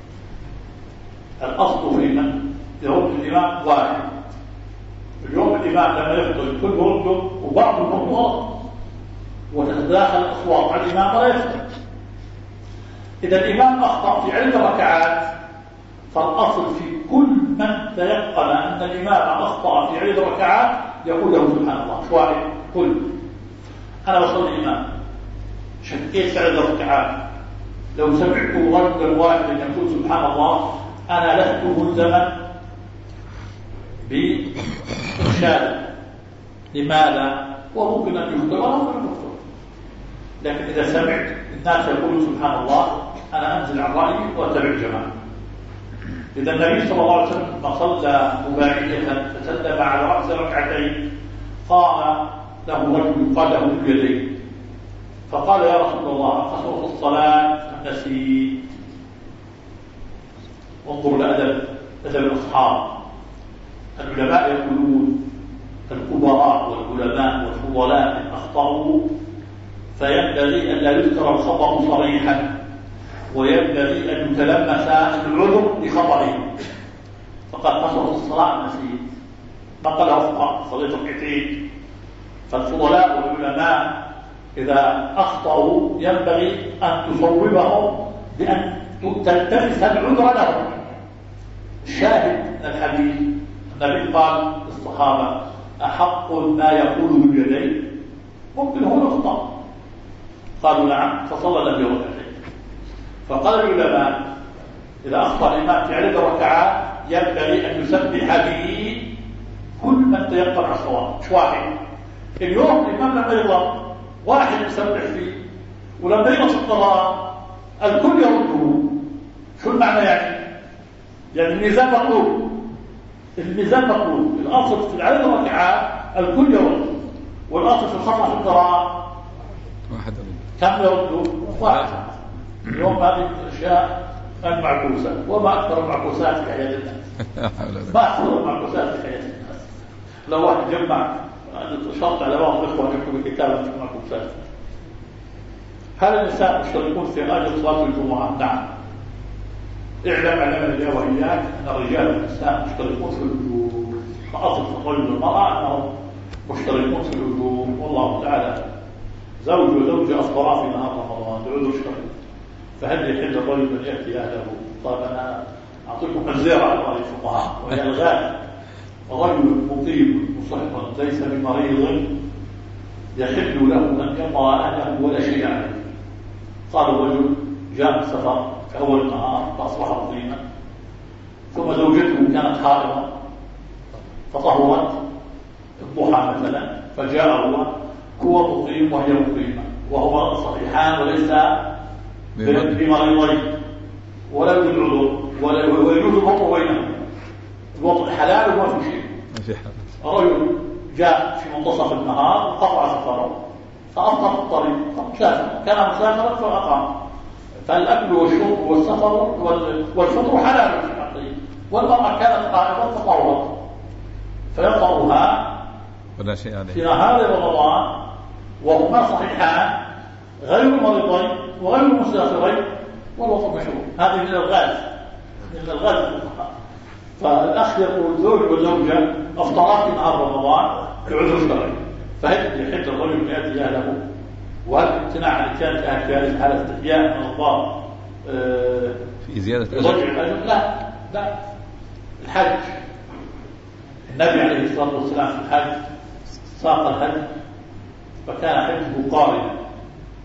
الأصل في من يرد الإمام واحد. اليوم الإمام لما يخطئ كل يرده وبعض الخطوات وتتداخل الأصوات على الإمام ولا يخطئ. إذا الإمام أخطأ في عدة ركعات فالأصل في كل من تيقن أن الإمام أخطأ في عدة ركعات يقول له: سبحان الله. واحد كل أنا بصلي الإمام شكيت في عدة ركعات، لو سمعت رجلا واحدا يقول سبحان الله أنا لست ملزما بإرشاد. لماذا؟ وممكن أن يخطئ وممكن أن يخطئ، لكن إذا سمعت الناس يقولون سبحان الله أنا أنزل عن رأيي وأتبع الجماعة. إذا النبي صلى الله عليه وسلم لما صلى مباعدة فسلم على رأس ركعتين قام له رجل قال له باليدين فقال: يا رسول الله، قصرت الصلاة أم نسيت؟ انظروا لأدب أدب الأصحاب. العلماء يقولون: الكبراء والعلماء والفضلاء إن أخطأوا فينبغي أن لا يذكر الخطأ صريحا، وينبغي أن يتلمس العذر بخطئه. فقد قصرت الصلاة نسيت، ما قال أخطأ صليت ركعتين. فالفضلاء والعلماء إذا أخطأوا ينبغي أن تصوبهم بأن تلتمس العذر لهم. الشاهد من الحديث النبي قال للصحابة: أحق ما يقول باليدين؟ ممكن هو يخطأ. قالوا: نعم. فصلى النبي ركعتين. فقال العلماء: إذا أخطأ الإمام في عدد ركعات ينبغي أن يسبح به كل من تيقن على الصواب. مش واحد. اليوم الإمام لما يغلط واحد يسبح فيه، ولما يغلط في القراءة الكل يرده. شو المعنى يعني؟ يعني الميزان مطلوب. الميزان مطلوب. الأصل في العدد ركعات الكل يرد، والأصل في الخطأ في القراءة واحد كم يرده؟ واحد. اليوم هذه الأشياء المعكوسة، وما أكثر المعكوسات في حياة الناس. ما أكثر المعكوسات في حياة الناس. لو واحد جمع شرط على بعض الإخوة يكتب كتابا في المعكوسات. هل النساء مشتركون في أجر صلاة الجمعة؟ نعم. اعلم علمنا اليوم وإياك أن الرجال والنساء مشتركون في الوجوب. فأصل الرجل والمرأة أنهم مشتركون في الوجوب، والله تعالى زوج وزوجة أفطرا في نهار رمضان بعذر شرعي. فهل يحل الرجل أن يأتي أهله؟ طيب أنا أعطيكم الزيارة على رأي الفقهاء وهي الغالب. رجل مقيم مصحح ليس بمريض يحل له أن يطأ أهله ولا شيء عليه. قال الرجل جاء من سفر في أول النهار فأصبح مقيما، ثم زوجته كانت حائضة فطهرت الضحى مثلا، فجاء هو هو مقيم وهي مقيمة، وهما صحيحان وليس بمريضين ولا يوجد عذر ويجوز الوطء بينهم. الوطء حلال وما في شيء. الرجل جاء في منتصف النهار وقطع سفره فأفطر في الطريق، مسافر كان مسافرا فأقام. فالأكل والشرب والسفر والفطر حلال في حقه، والمرأة كانت قائمة فطورت فيطأها ولا شيء عليه في نهار رمضان وهما صحيحان غير مريضين وغير مسافرين والوطء مشروع. هذه من الغاز من الغاز. فالأخ يقول زوج وزوجة أفطرا في نهار رمضان بعذر شرعي، فهل يحل الرجل أن يأتي أهله؟ وهل امتناع عن كانت أهل في هذه الحالة استحياء من الله آه في زيادة أجر؟ لا لا. الحج النبي عليه الصلاة والسلام في الحج ساق الحج فكان حجه قارنا،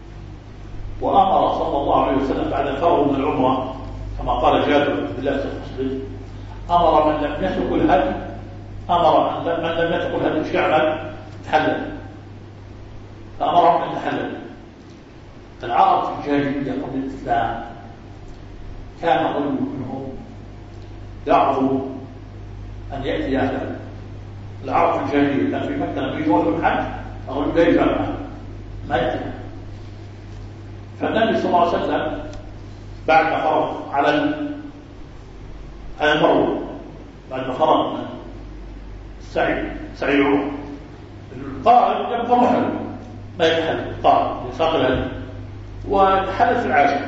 وأمر صلى الله عليه وسلم بعد فرغ من العمرة كما قال جابر بن عبد الله مسلم أمر من لم يسق الهدي أمر من لم يسق الهدي شعبا تحلل، فأمرهم أن يتحلل. العرب في الجاهلية قبل الإسلام كان رجل منهم يعظم أن يأتي أهله. العرب في الجاهلية كان في مكة لما يجوا الحج الرجل لا يجامع ما يأتي. فالنبي صلى الله عليه وسلم بعد ما فرض على على المروة، بعد ما فرض من السعي سعي العمر، القائد يبقى محرم ما يتحلل، القائد يساق الهدي ويتحلل في العاشر.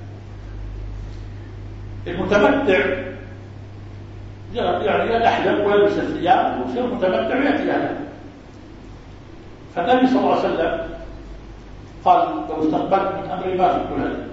المتمتع يعني يحلق ويلبس الثياب ويصير متمتع ويأتي أهله. فالنبي صلى الله عليه وسلم قال لو استقبلت من أمري ما فيك هذا،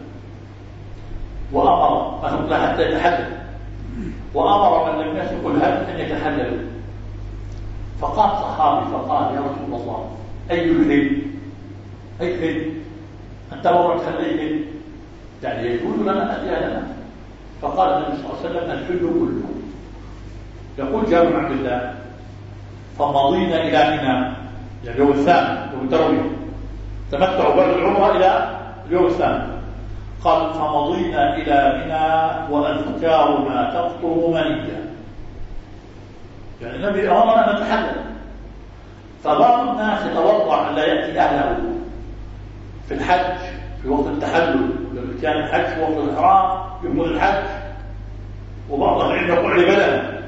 وأمر ما فيك حتى يتحلل، وأمر من لم يسق الهدي أن يتحلل. فقال صحابي فقال يا رسول الله أي الهدي أي الهدي أنت مرت هذه يعني يقول لنا أتي لنا. فقال النبي صلى الله عليه وسلم الحل كله. يقول جابر بن عبد الله فمضينا إلى منى يعني اليوم الثاني يوم التروية، تمتعوا بعد العمرة إلى اليوم الثاني. قال فمضينا إلى منى وأذكارنا تقطر منيا، يعني النبي أمرنا أن نتحلل. فبعض الناس يتوضع أن لا يأتي أهله في الحج في وقت التحلل، لما كان الحج في وقت الإحرام يوم الحج، وبعض العلم يقول لبلد.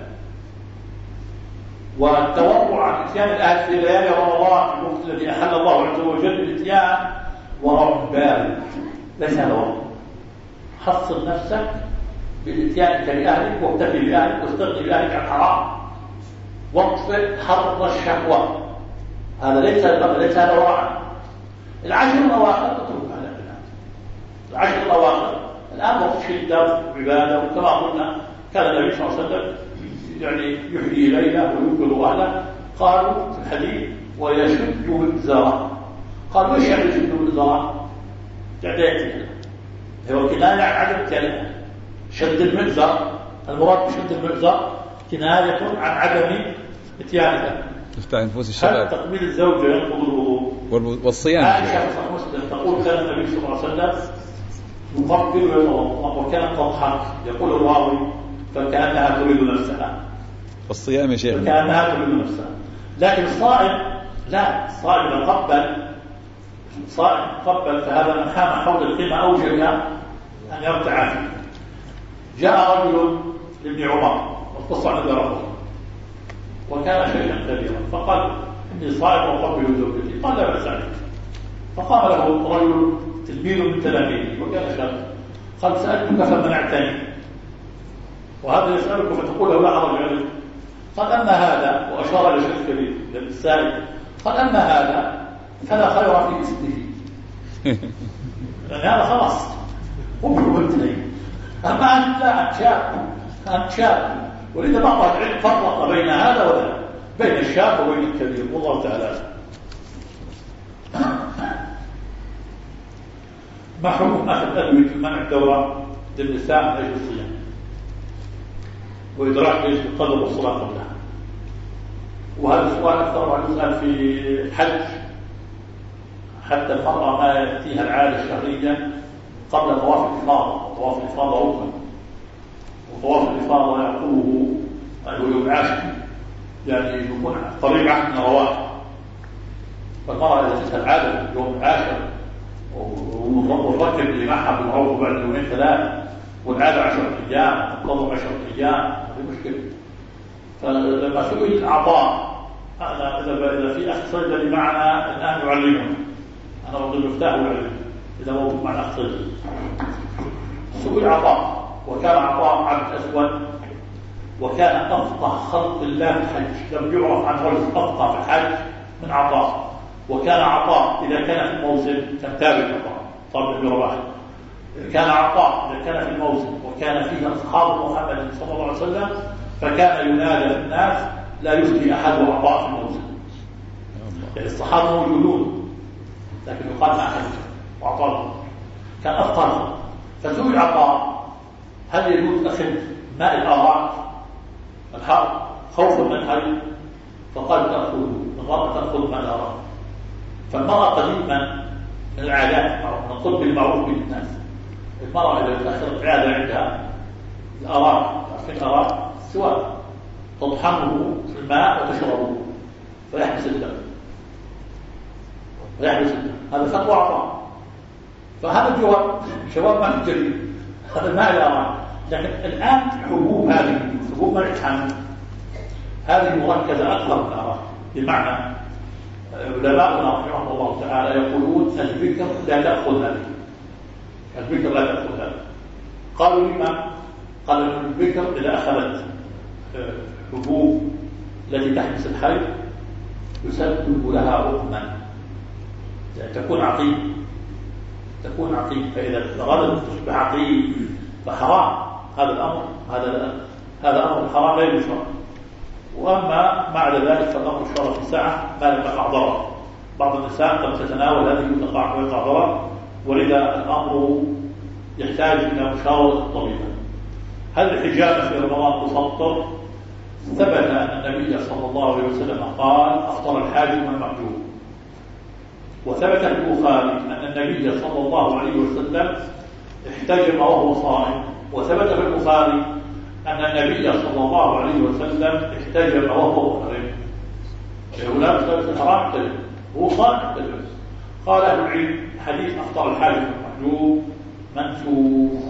والتورع عن اتيان الاهل في ليالي رمضان في الوقت الذي احل الله عز وجل بالاتيان وراء بارد ليس هذا وقت. حصن نفسك بالاتيانك لاهلك واكتفي باهلك واستغني باهلك عن حرام، واطفئ حر الشهوه، هذا ليس ليس هذا ورعا. العشر الاواخر تترك على البنات، العشر الاواخر الان وقت شده وعباده، وكما قلنا كان النبي صلى الله عليه وسلم يعني يحيي ليلة ويوكل أهله. قالوا في الحديث ويشد مئزرة. قالوا ايش يعني يشد مئزرة؟ تعديتها هو كناية عن عدم التالي. شد المئزر المراد بشد المئزر كناية عن عدم اتيانها. تفتح نفوس الشباب. تقبيل الزوجة ينقض الوضوء والصيام. عائشة صحيح مسلم تقول كان النبي صلى الله عليه وسلم يقبل ويتوضا وكانت تضحك، يقول الراوي فكأنها تريد نفسها. الصيام يا شيخ فكأنها تريد نفسها. لكن الصائم لا، الصائم إذا قبل الصائم قبل فهذا من حام حول القمة أوجب أن يرتع فيه. جاء رجل لابن عمر والقصة عند ربه وكان شيخا كبيرا فقال إني صائم وقبل زوجتي. قال لا بأس عليك. فقام له رجل تلميذ من تلاميذه وكان شاب قال سألتك فمنعتني وهذا يسألك فتقول له لا حرج عليك. قال أما هذا وأشار إلى شيخ كبير للسائل قال أما هذا فلا خير في اسمه يعني هذا خلاص وقلت لي أما أنت أنت شاب أنت شاب. ولذا بعض العلم فرق بين هذا وذا، بين الشاب وبين الكبير والله تعالى. ما حكم أخذ أدوية منع الدورة للنساء من أجل الصيام وإدراك ليش القدر والصلاة قبلها؟ وهذا السؤال أكثر عن يسأل في الحج، حتى المرأة ما يأتيها العادة الشهرية قبل طواف الإفاضة. طواف الإفاضة ركن، وطواف الإفاضة يعقوه يوم عاشر يعني يكون طريق عهد من رواح. فالمرأة إذا تأتيها العادة يوم عاشر والركب اللي معها بالعروض بعد يومين ثلاثة والعادة عشرة أيام تنتظر عشرة أيام هذه مشكلة. فلما سئل عطاء أنا إذا في أخ صيدلي معنا الآن يعلمنا، أنا أريد المفتاح ويعلمنا إذا موجود معنا أخ صيدلي. سئل عطاء وكان عطاء عبد أسود وكان أفقه خلق الله في الحج، لم يعرف عن رجل أفقه في الحج من عطاء. وكان عطاء إذا كان في الموسم كان تابع عطاء طبعا بن رباح. كان عطاء إذا كان في الموسم وكان فيه أصحاب محمد صلى الله عليه وسلم فكان ينادى الناس لا يفتي أحد عطاء في الموسم. يعني الصحابة موجودون لكن يقال ما أحد وعطاء كان أفقه. فسئل عطاء هل يجوز أخذ ماء الآراء الحر خوفا من الحي فقال تأخذ المرأة تأخذ ماء الآراء. فالمرأة قديما من العادات من الطب المعروف بين الناس، المرأة إذا تأخذت عادة عندها الآراء في الآراء سواء تطحنه في الماء وتشربه فيحبس الدم فيحبس الدم هذا فتوى عطاء. فهذا الجواب جواب ما نجري هذا ما الآراء. لكن الآن حبوب هذه حبوب منع الحمل هذه مركزة أكثر من الآراء، بمعنى علماؤنا رحمهم الله تعالى يقولون البكر لا تأخذ هذه البكر لا تأخذ هذه. قالوا لما؟ قال البكر إذا أخذت حبوب التي تحبس الحيض يسبب لها رقما يعني تكون عقيم تكون عقيم فإذا غلبت تصبح عقيم فحرام هذا الأمر هذا هذا أمر حرام لا يشرع. وأما بعد ذلك فالأمر الشرع في ساعة ما لم يقع ضرر. بعض النساء قد تتناول هذه وتقع ويقع ضرر ولذا الأمر يحتاج إلى مشاورة الطبيب. هل الحجامة في رمضان تفطر؟ ثبت أن النبي صلى الله عليه وسلم قال أفطر الحاجم والمحجوم. وثبت في البخاري أن النبي صلى الله عليه وسلم احتجم وهو صائم. وثبت في البخاري أن النبي صلى الله عليه وسلم احتجم وهو محرم. هؤلاء ثبت الحرام احتجم هو صائم احتجم. قال أهل العلم حديث أفطر الحاجم والمحجوم منسوخ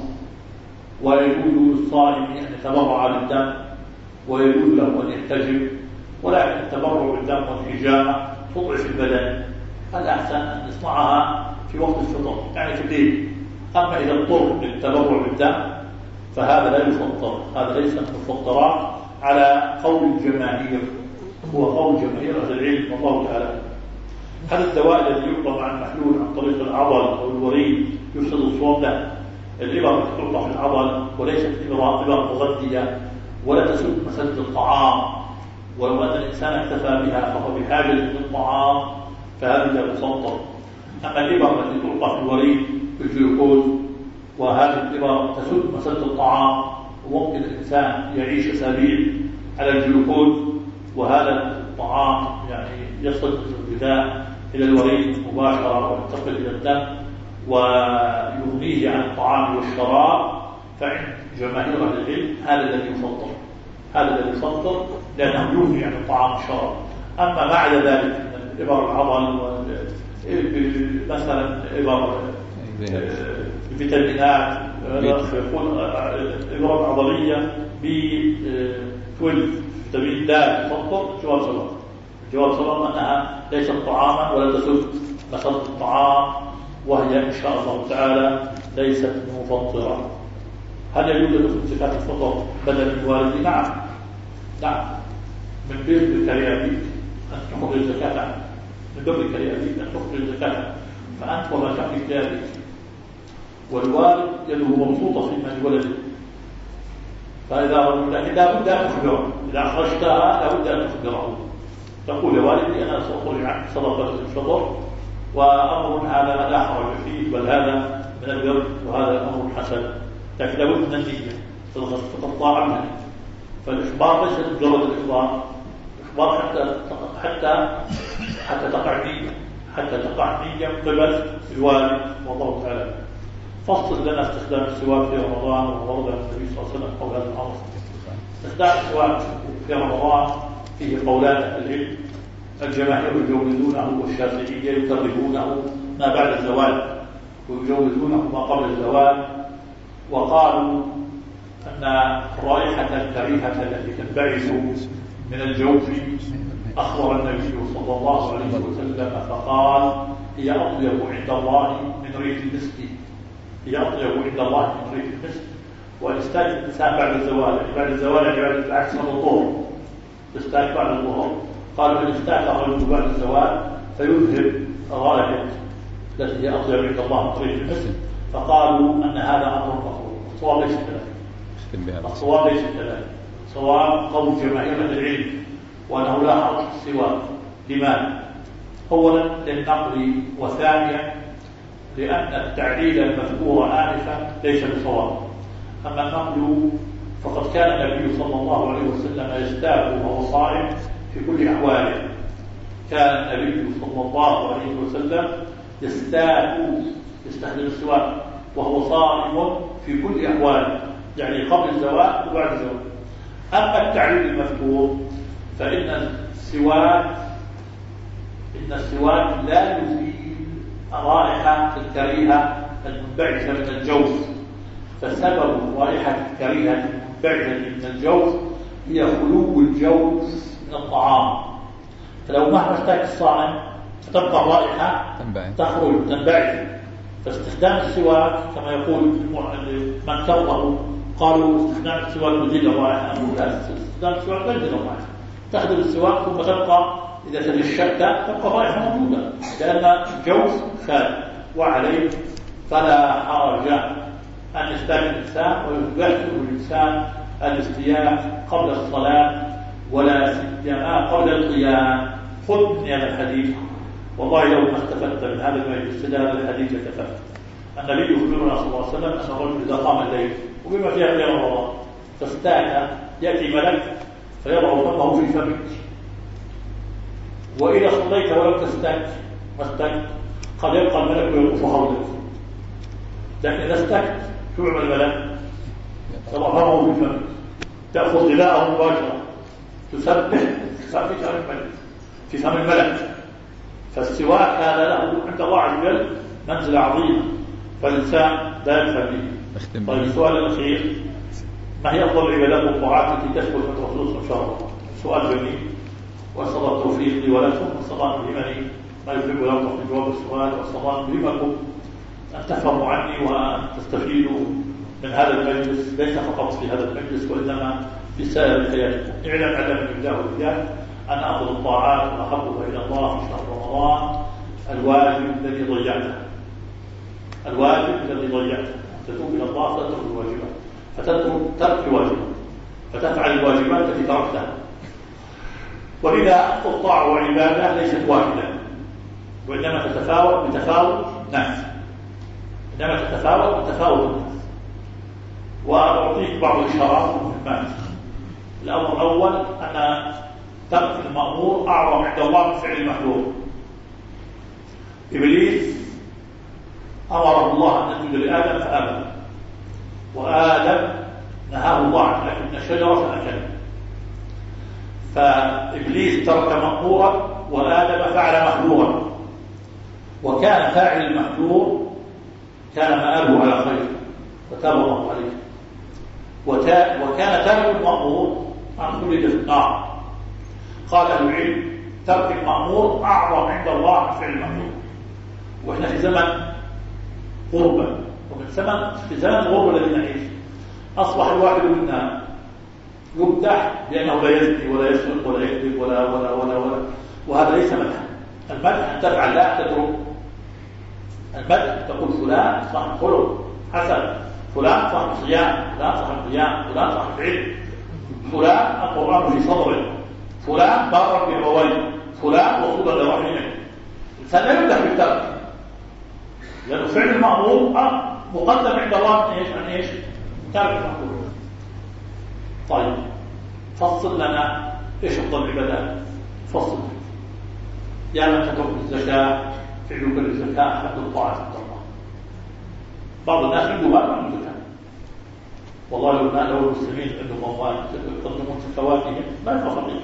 ويجوز للصائم أن يتبرع بالدم ويجوز له أن يحتجم، ولكن التبرع بالدم والحجامة تضعف البدن. الأحسن أن نصنعها في وقت الفطر يعني في الليل. أما إذا اضطر للتبرع بالدم فهذا لا يفطر، هذا ليس من المفطرات على قول الجماهير، هو قول جماهير أهل العلم والله تعالى. هذا الدواء الذي يطلق عن محلول عن طريق العضل أو الوريد يفسد الصوم له. الإبر التي تطلق في العضل وليست إبر مغذية ولا تسد مسد الطعام، ولو أن الإنسان اكتفى بها فهو بحاجة للطعام فهذه لا تفطر. أما الإبر التي تطلق في الوريد بالجلوكوز وهذه الإبر تسد مسد الطعام وممكن الإنسان يعيش أسابيع على الجلوكوز وهذا الطعام يعني يصل الغذاء إلى الوريد مباشرة وينتقل إلى الدم ويغنيه عن الطعام والشراب، فعند جماهير أهل العلم هذا الذي يفطر هذا الذي يفطر لأنه يغني عن الطعام والشراب. أما بعد ذلك من إبر العضل مثلا إبر الفيتامينات يقول الإبر العضلية ب اثناشر فيتامين د تفطر جواب سبب جواب سبب أنها ليست طعاما ولا تسد مسد الطعام وهي إن شاء الله تعالى ليست مفطرة. هل يوجد في زكاة الفطر بدل من والدي؟ نعم نعم من بر الكريابيك أن تخرج الزكاة من بر الكريابيك أن تخرج الزكاة فأنت وما تملك ذلك والوالد يده مبسوطة في مال ولده فإذا لكن لا بد أن تخبره إذا أخرجتها لا بد أن تخبره تقول يا والدي أنا سأخرج عنك صدقة الفطر وأمر هذا لا حرج فيه بل هذا من البر وهذا أمر حسن، لكن لابد من النية تقطع عنها. فالإخبار ليس مجرد الإخبار، الإخبار حتى حتى حتى تقع نية حتى تقع نية من قبل الوالد والله تعالى. فصل لنا استخدام السواك في رمضان وورد النبي صلى الله عليه وسلم قول هذا الأمر. استخدام السواك في رمضان فيه قولان العلم، الجماهير يجوزونه والشافعية يكرهونه ما بعد الزوال ويجوزونه ما قبل الزوال، وقالوا أن الرائحة الكريهة التي تنبعث من الجوف أخبر النبي صلى الله عليه وسلم فقال هي أطيب عند الله من ريح المسك هي أطيب عند الله من ريح المسك. والاستاك الإنسان بعد الزوال بعد الزوال يعني بعد العكس من الظهر الاستاك بعد الظهر قالوا إن استاك الرجل بعد الزوال فيذهب الرائحة التي هي أطيب عند الله من ريح المسك، فقالوا أن هذا أمر مفروض. الصواب ليس كذلك، الصواب ليس كذلك، صواب قول جماهير العلم وأنه لا حرج في السواك. لماذا؟ أولا للنقل، وثانيا لأن التعليل المذكور آنفا ليس بصواب. أما النقل فقد كان النبي صلى الله عليه وسلم يستاك وهو صائم في كل أحواله. كان النبي صلى الله عليه وسلم يستاك يستخدم السواك وهو صائم في كل أحواله، يعني قبل الزواج وبعد الزواج. أما التعليل المذكور فإن السواك إن السواك لا يزيل الرائحة الكريهة المنبعثة من الجوف، فسبب الرائحة الكريهة المنبعثة من الجوف هي خلو الجوف من الطعام. فلو مهما اشتاك الصائم فتبقى الرائحة تخرج تنبعث. فاستخدام السواك كما يقول من كرره قالوا استخدام السواك يزيل الرائحة، استخدام السواك لا يزيل الرائحة. تأخذ السواك ثم تبقى إذا تجشأت تبقى الرائحة موجودة لأن الجوف خالي. وعليه فلا حرج أن يستاك الإنسان ويباشر الإنسان الاستياء قبل الصلاة ولا سيما قبل القيام. خذ من هذا الحديث، والله لو ما استفدت من هذا المجلس هذا الحديث لكفى. النبي يخبرنا صلى الله عليه وسلم أن الرجل إذا قام الليل وبما فيها قيام رمضان فاستاك يأتي ملك فيضع فمه في فمك، وإذا صليت ولم تستاك ما استاك قد يبقى الملك ويوقف حولك. لكن إذا استاكت شو يعمل الملك؟ يضع فمه في فمك، تأخذ غذاءه مباشرة، تسبح تسبح في فم الملك. فالسواك هذا له عند الله عز وجل منزلة عظيمة، فالإنسان لا يفهم به. طيب السؤال الأخير، ما هي أفضل العبادات والطاعات التي تثبت في الرسول إن شاء الله؟ سؤال جميل، وأسأل الله التوفيق لي ولكم، وأسأل الله أن يلهمني ما يحب لكم في جواب السؤال، وأسأل الله أن يلهمكم أن تفهموا عني وأن تستفيدوا من هذا المجلس، ليس فقط في هذا المجلس وإنما في سائر حياتكم. اعلم علمني الله وإياك أن أخذ الطاعات وأحبها إلى الله في شهر رمضان الواجب الذي ضيعته، الواجب الذي ضيعته، تتوب إلى الله فتترك الواجبات، فتترك ترك الواجبات، فتفعل الواجبات التي تركتها. ولذا الطاعة والعبادة ليست واحدة، وإنما تتفاوت بتفاوت الناس، إنما تتفاوت بتفاوت الناس. وأعطيك بعض الإشارات والمهمات. الأمر الأول أن ترك المأمور أعظم عند الله من فعل المحظور. إبليس أمر الله أن يسجد لآدم فأبى، وآدم نهاه الله عن أكل من الشجرة فأكل. فإبليس ترك مأمورا وآدم فعل محظورا، وكان فاعل المحظور كان مآله على خير وتاب الله عليه، وكان تارك المأمور عن خلد في النار. قال أهل العلم ترك المأمور أعظم عند الله من فعل المأمور. وإحنا في زمن غربة، ومن زمن في زمن الغربة الذي نعيش أصبح الواحد منا يمدح بأنه لا يزني ولا يسرق ولا يكذب ولا ولا ولا ولا وهذا ليس مدحا. المدح أن تفعل لا تترك. المدح تقول فلان صاحب خلق حسن، فلان صاحب صيام، فلان صاحب قيام، فلان صاحب علم، فلان القرآن في صدره، فلان بار بأبويه، فلان وصول لرحمه. الإنسان لا يمدح بالترك، لأن فعل المأمور مقدم عند الله عن ايش؟ عن ايش؟ ترك المأمور. طيب فصل لنا ايش افضل العبادات؟ فصل. يا من تترك الزكاة فعلك للزكاة أحد الطاعات عند الله. بعض الناس عنده مال وعنده زكاة، والله لو لو المسلمين عندهم أموال يقدمون زكواتهم لا يبقى فقير.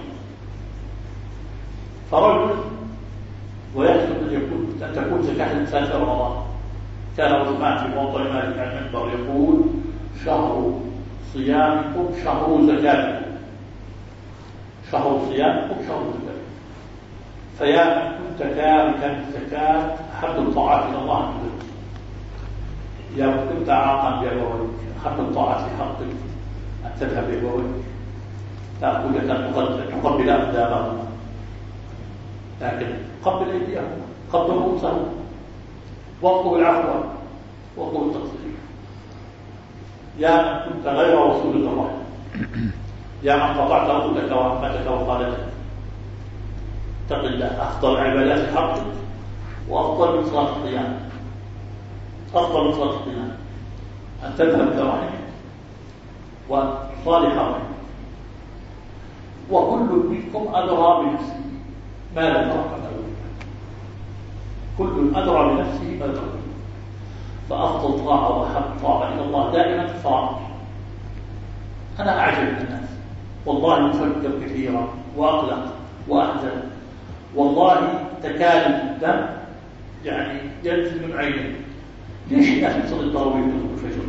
فرجل ويحسن أن يكون أن تكون زكاة الإنسان في رمضان. كان عثمان في موضع مالك عن المنبر يقول: شهر صيامكم شهر زكاتكم، شهر صيامكم شهر زكاتكم. فيا من كنت تاركا الزكاة أحب الطاعات إلى الله عز وجل. يا من كنت عاقا بأبويك أحب الطاعات في حقك أن تذهب بأبويك تأكل أن تقبل أقدامهما، لكن قبل أيديهما، قبل رؤوسهما، واطلب العفو واطلب التقصير. يا من كنت غير رسول الله، يا من قطعت أختك وعمتك وخالتك، اتق الله. أفضل عبادات حقك وأفضل من صلاة القيام، أفضل من صلاة القيام أن تذهب إلى رحمك وصالح الرحم. وكل منكم أدرى بنفسه ما لا ترك له، كل أدرى بنفسه ما لا ترك. فأفضل طاعة وأحب طاعة إلى الله دائما الفرائض. أنا أعجب من الناس والله، أفكر كثيرا وأقلق وأحزن، والله تكالب الدم يعني ينزل من عيني. ليش الناس تصلي التراويح والفجر؟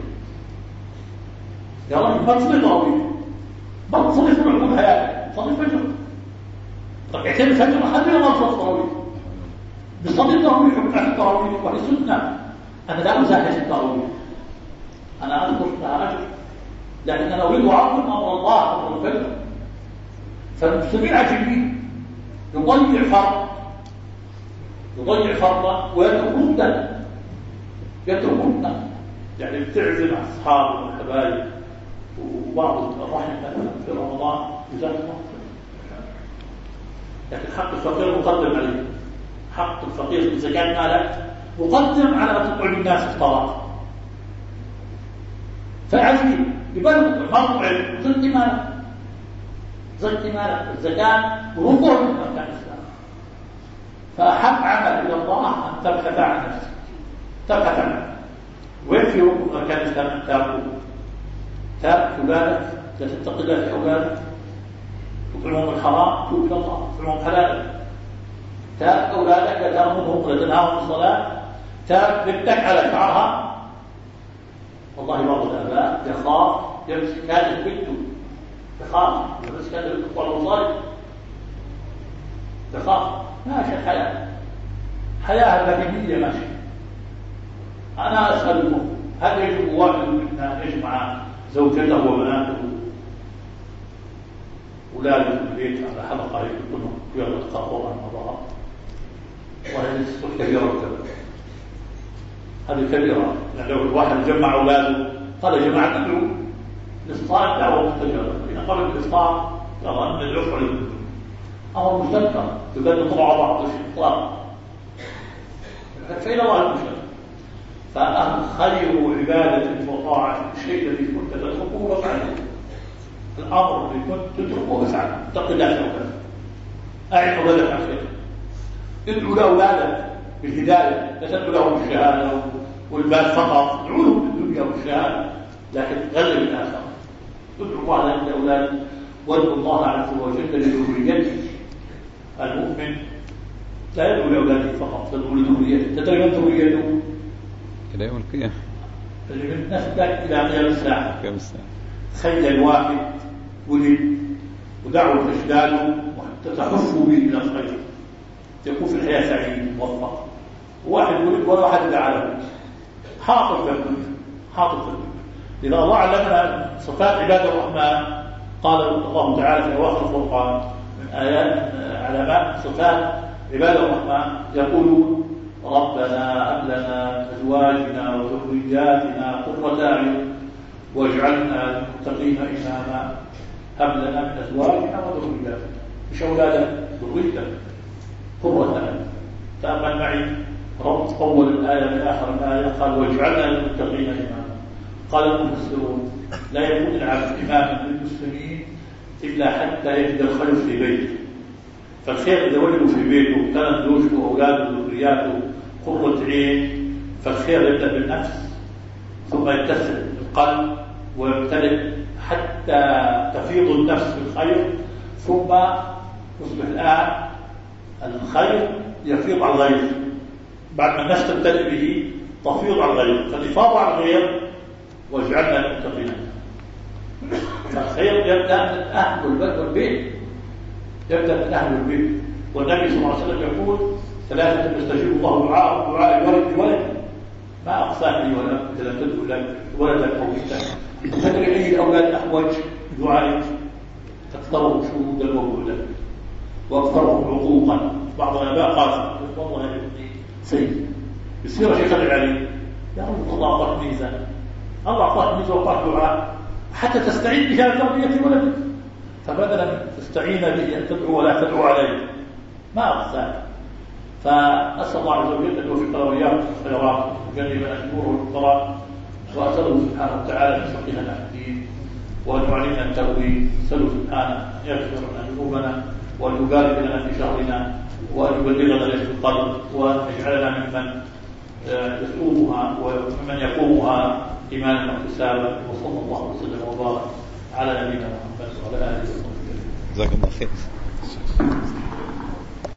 يا رجل ما تصلي التراويح، ما تصلي في عموم حياتك، تصلي الفجر ركعتين الفجر. ما حد ما تصلي التراويح، بصلي التراويح وبتاع التراويح وهي سنة. أنا لا أزاحج التراويح، أنا أذكر لها أجر، لكن أنا أريد أعظم أمر الله أمر الفجر. فالمسلمين عجيبين، يضيع فرض يضيع فرضا ويتركون دم يتركون دم يعني بتعزم أصحابه والحبايب وبعض الرحم مثلا في رمضان يزال المغفرة، لكن حق الفقير مقدم عليه. حق الفقير إذا كان مالك مقدم على أن تطعم الناس إفطارات. فعجيب يبقى ما تطعم زدت مالك زدت مالك. الزكاة ركن من أركان الإسلام. فأحب عمل إلى الله أن تبحث عن نفسك، تبحث عنه. وين في ركن أركان الإسلام أن تأكل تأكل أولادك، لا تتقي الله في أولادك، تطعمهم الحرام توب إلى الله، تطعمهم حلال، تأكل أولادك لا تأمرهم ولا تنهاهم عن الصلاة، تأكل بنتك على شعرها. والله بعض الآباء يخاف يمسك هذه بنته، يخاف يمسك هذه بنته على الوصايا، يخاف. ماشي الحياة، حياة بديهية ماشي. أنا أسألكم، هل يجب واحد منا أن يجمع زوجته وبناته أولاده في البيت على حلقة يكونوا يلا تقربوا عن بعض؟ وهذه كبيرة كبيرة، هذه كبيرة. يعني لو الواحد جمع أولاده قال يا جماعة ندعو الإفطار دعوة مستجابة، إذا قال الإفطار ترى أن العفو أمر مستنكر يبدل طبع بعض الإفطار، فإلى الله المشكلة. فخير عبادة وطاعة الشيء الذي كنت تتركه وفعله، الأمر الذي كنت تتركه وفعله، اتق الله شوكا، أعن أولادك عن خير، ادعو لأولادك بالهداية، لا تدعو لهم بالشهادة والبال فقط، ادعو لهم بالدنيا والشهادة، لكن غلب الآخر. ادعو الله لأولادك، وادعو الله عز وجل لذريته. المؤمن لا يدعو لأولاده فقط، يدعو لذريته. تدري من ذريته؟ إلى يوم القيامة، اللي من نسلك إلى قيام الساعة. قيام الساعة. خيل واحد ولد ودعوة أجداده وحتى تحفوا به إلى الخير، يكون في الحياة سعيد موفق. واحد ولد ولا واحد دعا له، حاطط في الدنيا، حاطط في الدنيا. إذا الله علمنا صفات عباد الرحمن، قال الله تعالى في أواخر القرآن من آيات علامات صفات عباد الرحمن، يقول ربنا هب لنا من أزواجنا وذرياتنا قرة أعين واجعلنا للمتقين إماما. هب لنا من أزواجنا وذرياتنا، مش أولادك، ذريتك، قرة أعين. تأمل معي رب أول الآية من آخر الآية قال واجعلنا للمتقين إماما. قال المفسرون لا يكون العبد إماما للمسلمين إلا حتى يجد الخير في بيته. فالخير إذا وجدوا في بيته كانت زوجته وأولاده وذرياته قرة عين، فالخير يبدأ بالنفس ثم يتسع القلب ويمتلئ حتى تفيض النفس بالخير، ثم يصبح الآن الخير يفيض على الغير. بعد ما النفس تمتلئ به تفيض على الغير، فالإفاض على الغير واجعلنا للمتقين. فالخير يبدأ من أهل والبيت، يبدأ من أهل البيت. والنبي صلى الله عليه وسلم يقول ثلاثة يستجيب الله دعاء دعاء الولد بولد ما أقصاك لي ولا إذا لم تدعو لك ولدك أو بنتك. تدري أي الأولاد أحوج بدعائك؟ أكثرهم شهودا وبعدا وأكثرهم عقوقا. بعض الآباء قال والله يا ابني سيد يصير شيخ العلي يا رب الله أعطاك ميزة، الله أعطاك ميزة وأعطاك دعاء حتى تستعين بها لتربية ولدك، فبدلا تستعين به أن تدعو ولا تدعو عليه ما أقصاك. فأسأل الله عز وجل أن يوفق وإياكم الخيرات وجنب الأشرور والفقراء، وأسأله سبحانه وتعالى أن يفقهنا في الدين وأن يعلمنا التأويل. نسأله سبحانه أن يغفر لنا ذنوبنا وأن يبارك لنا في شهرنا وأن يبلغنا ليلة القدر وأن يجعلنا ممن يصومها وممن يقومها إيمانا واحتسابا. وصلى الله وسلم وبارك على نبينا محمد وعلى آله وصحبه. جزاك الله خير.